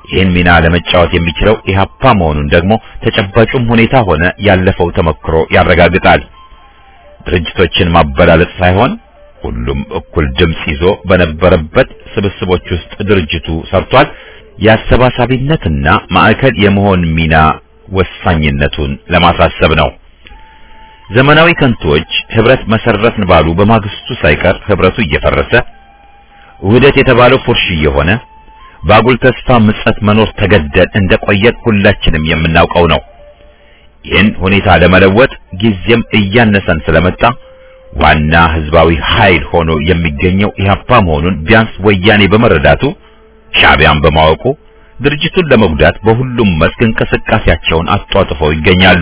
ይህን ሚና ለመጫወት የሚችለው ኢህአፓ መሆኑን ደግሞ ተጨባጩም ሁኔታ ሆነ ያለፈው ተመክሮ ያረጋግጣል። ድርጅቶችን ማበላለጥ ሳይሆን ሁሉም እኩል ድምጽ ይዞ በነበረበት ስብስቦች ውስጥ ድርጅቱ ሰርቷል። የአሰባሳቢነትና ማዕከል የመሆን ሚና ወሳኝነቱን ለማሳሰብ ነው። ዘመናዊ ከንቶች ህብረት መሰረትን ባሉ በማግስቱ ሳይቀር ህብረቱ እየፈረሰ ውህደት የተባለው ፉርሽ እየሆነ ባጉል ተስፋ ምጸት መኖር ተገደል እንደቆየን ሁላችንም የምናውቀው ነው። ይህን ሁኔታ ለመለወጥ ጊዜም እያነሰን ስለመጣ ዋና ህዝባዊ ኃይል ሆኖ የሚገኘው ኢህአፓ መሆኑን ቢያንስ ወያኔ በመረዳቱ ሻዕቢያን በማወቁ ድርጅቱን ለመጉዳት በሁሉም መስክ እንቅስቃሴያቸውን አጧጥፈው ይገኛሉ።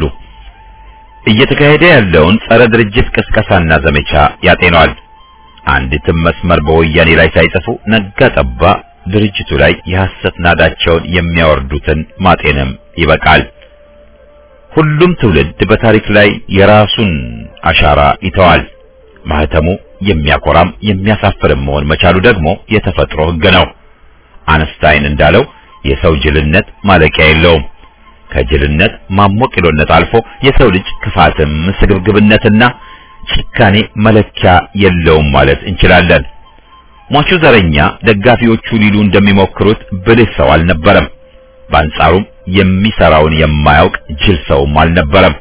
እየተካሄደ ያለውን ጸረ ድርጅት ቅስቀሳና ዘመቻ ያጤነዋል። አንዲትም መስመር በወያኔ ላይ ሳይጽፉ ነጋ ጠባ ድርጅቱ ላይ የሐሰት ናዳቸውን የሚያወርዱትን ማጤንም ይበቃል። ሁሉም ትውልድ በታሪክ ላይ የራሱን አሻራ ይተዋል። ማህተሙ የሚያኮራም የሚያሳፍርም መሆን መቻሉ ደግሞ የተፈጥሮ ሕግ ነው። አንስታይን እንዳለው የሰው ጅልነት ማለቂያ የለውም። ከጅልነት ማሞቂሎነት አልፎ የሰው ልጅ ክፋትም ስግብግብነትና ጭካኔ መለኪያ የለውም ማለት እንችላለን። ሟቹ ዘረኛ ደጋፊዎቹ ሊሉ እንደሚሞክሩት ብልህ ሰው አልነበረም። በአንጻሩም የሚሰራውን የማያውቅ ጅል ሰውም አልነበረም።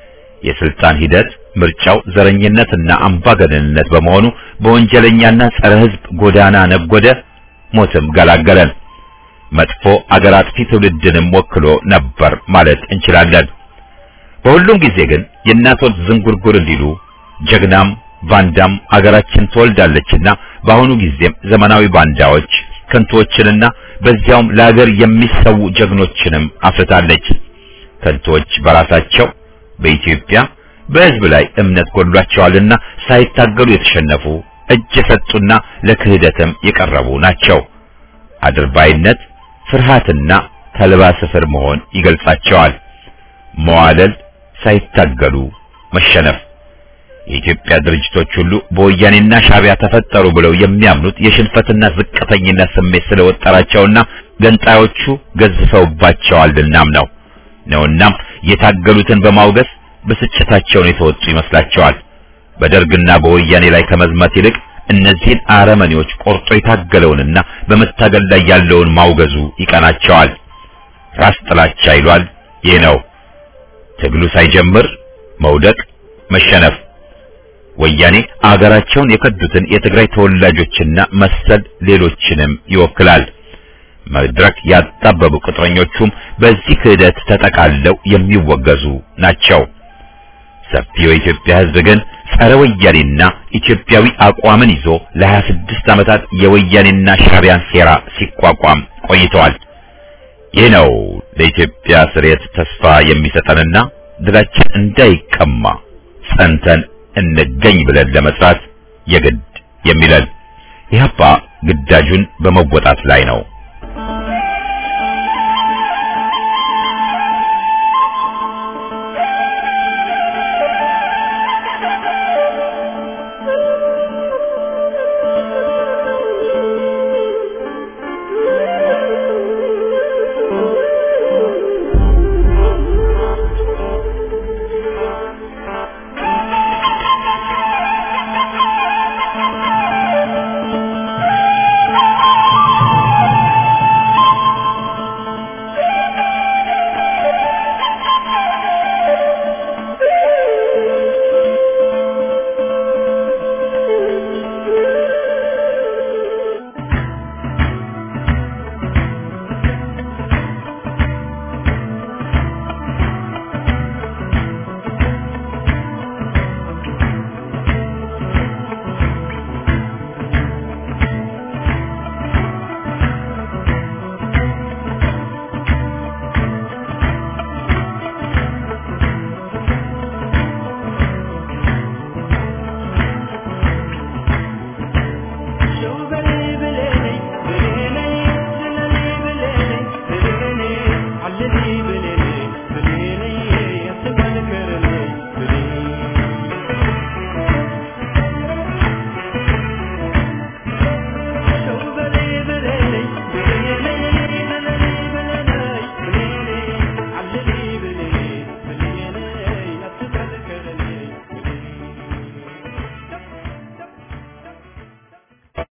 የስልጣን ሂደት ምርጫው ዘረኝነትና አምባገነንነት በመሆኑ በወንጀለኛና ጸረ ሕዝብ ጎዳና ነጎደ፣ ሞትም ገላገለን። መጥፎ አገር አጥፊ ትውልድንም ወክሎ ነበር ማለት እንችላለን። በሁሉም ጊዜ ግን የእናቶች ዝንጉርጉር እንዲሉ ጀግናም ባንዳም አገራችን ትወልዳለችና በአሁኑ ጊዜም ዘመናዊ ባንዳዎች ከንቶችንና በዚያውም ለሀገር የሚሰው ጀግኖችንም አፍርታለች። ከንቶች በራሳቸው በኢትዮጵያ በሕዝብ ላይ እምነት ጎድሏቸዋልና ሳይታገሉ የተሸነፉ እጅ የሰጡና ለክህደትም የቀረቡ ናቸው። አድርባይነት፣ ፍርሃትና ተልባ ስፍር መሆን ይገልጻቸዋል። መዋለል፣ ሳይታገሉ መሸነፍ። የኢትዮጵያ ድርጅቶች ሁሉ በወያኔና ሻዕቢያ ተፈጠሩ ብለው የሚያምኑት የሽንፈትና ዝቅተኝነት ስሜት ስለወጠራቸውና ገንጣዮቹ ገዝፈውባቸዋልናም ነውናም የታገሉትን በማውገስ ብስጭታቸውን የተወጡ ይመስላቸዋል። በደርግና በወያኔ ላይ ከመዝመት ይልቅ እነዚህን አረመኔዎች ቆርጦ የታገለውንና በመታገል ላይ ያለውን ማውገዙ ይቀናቸዋል። ራስ ጥላቻ ይሏል። ይህ ነው ትግሉ ሳይጀምር መውደቅ፣ መሸነፍ። ወያኔ አገራቸውን የከዱትን የትግራይ ተወላጆችና መሰል ሌሎችንም ይወክላል። መድረክ ያጣበቡ ቅጥረኞቹም በዚህ ክህደት ተጠቃለው የሚወገዙ ናቸው። ሰፊው የኢትዮጵያ ሕዝብ ግን ጸረ ወያኔና ኢትዮጵያዊ አቋምን ይዞ ለ26 ዓመታት የወያኔና ሻዕቢያን ሴራ ሲቋቋም ቆይተዋል። ይህ ነው ለኢትዮጵያ ስሬት ተስፋ የሚሰጠንና ድላችን እንዳይቀማ ጸንተን እንገኝ ብለን ለመስራት የግድ የሚለን። ኢህአፓ ግዳጁን በመወጣት ላይ ነው።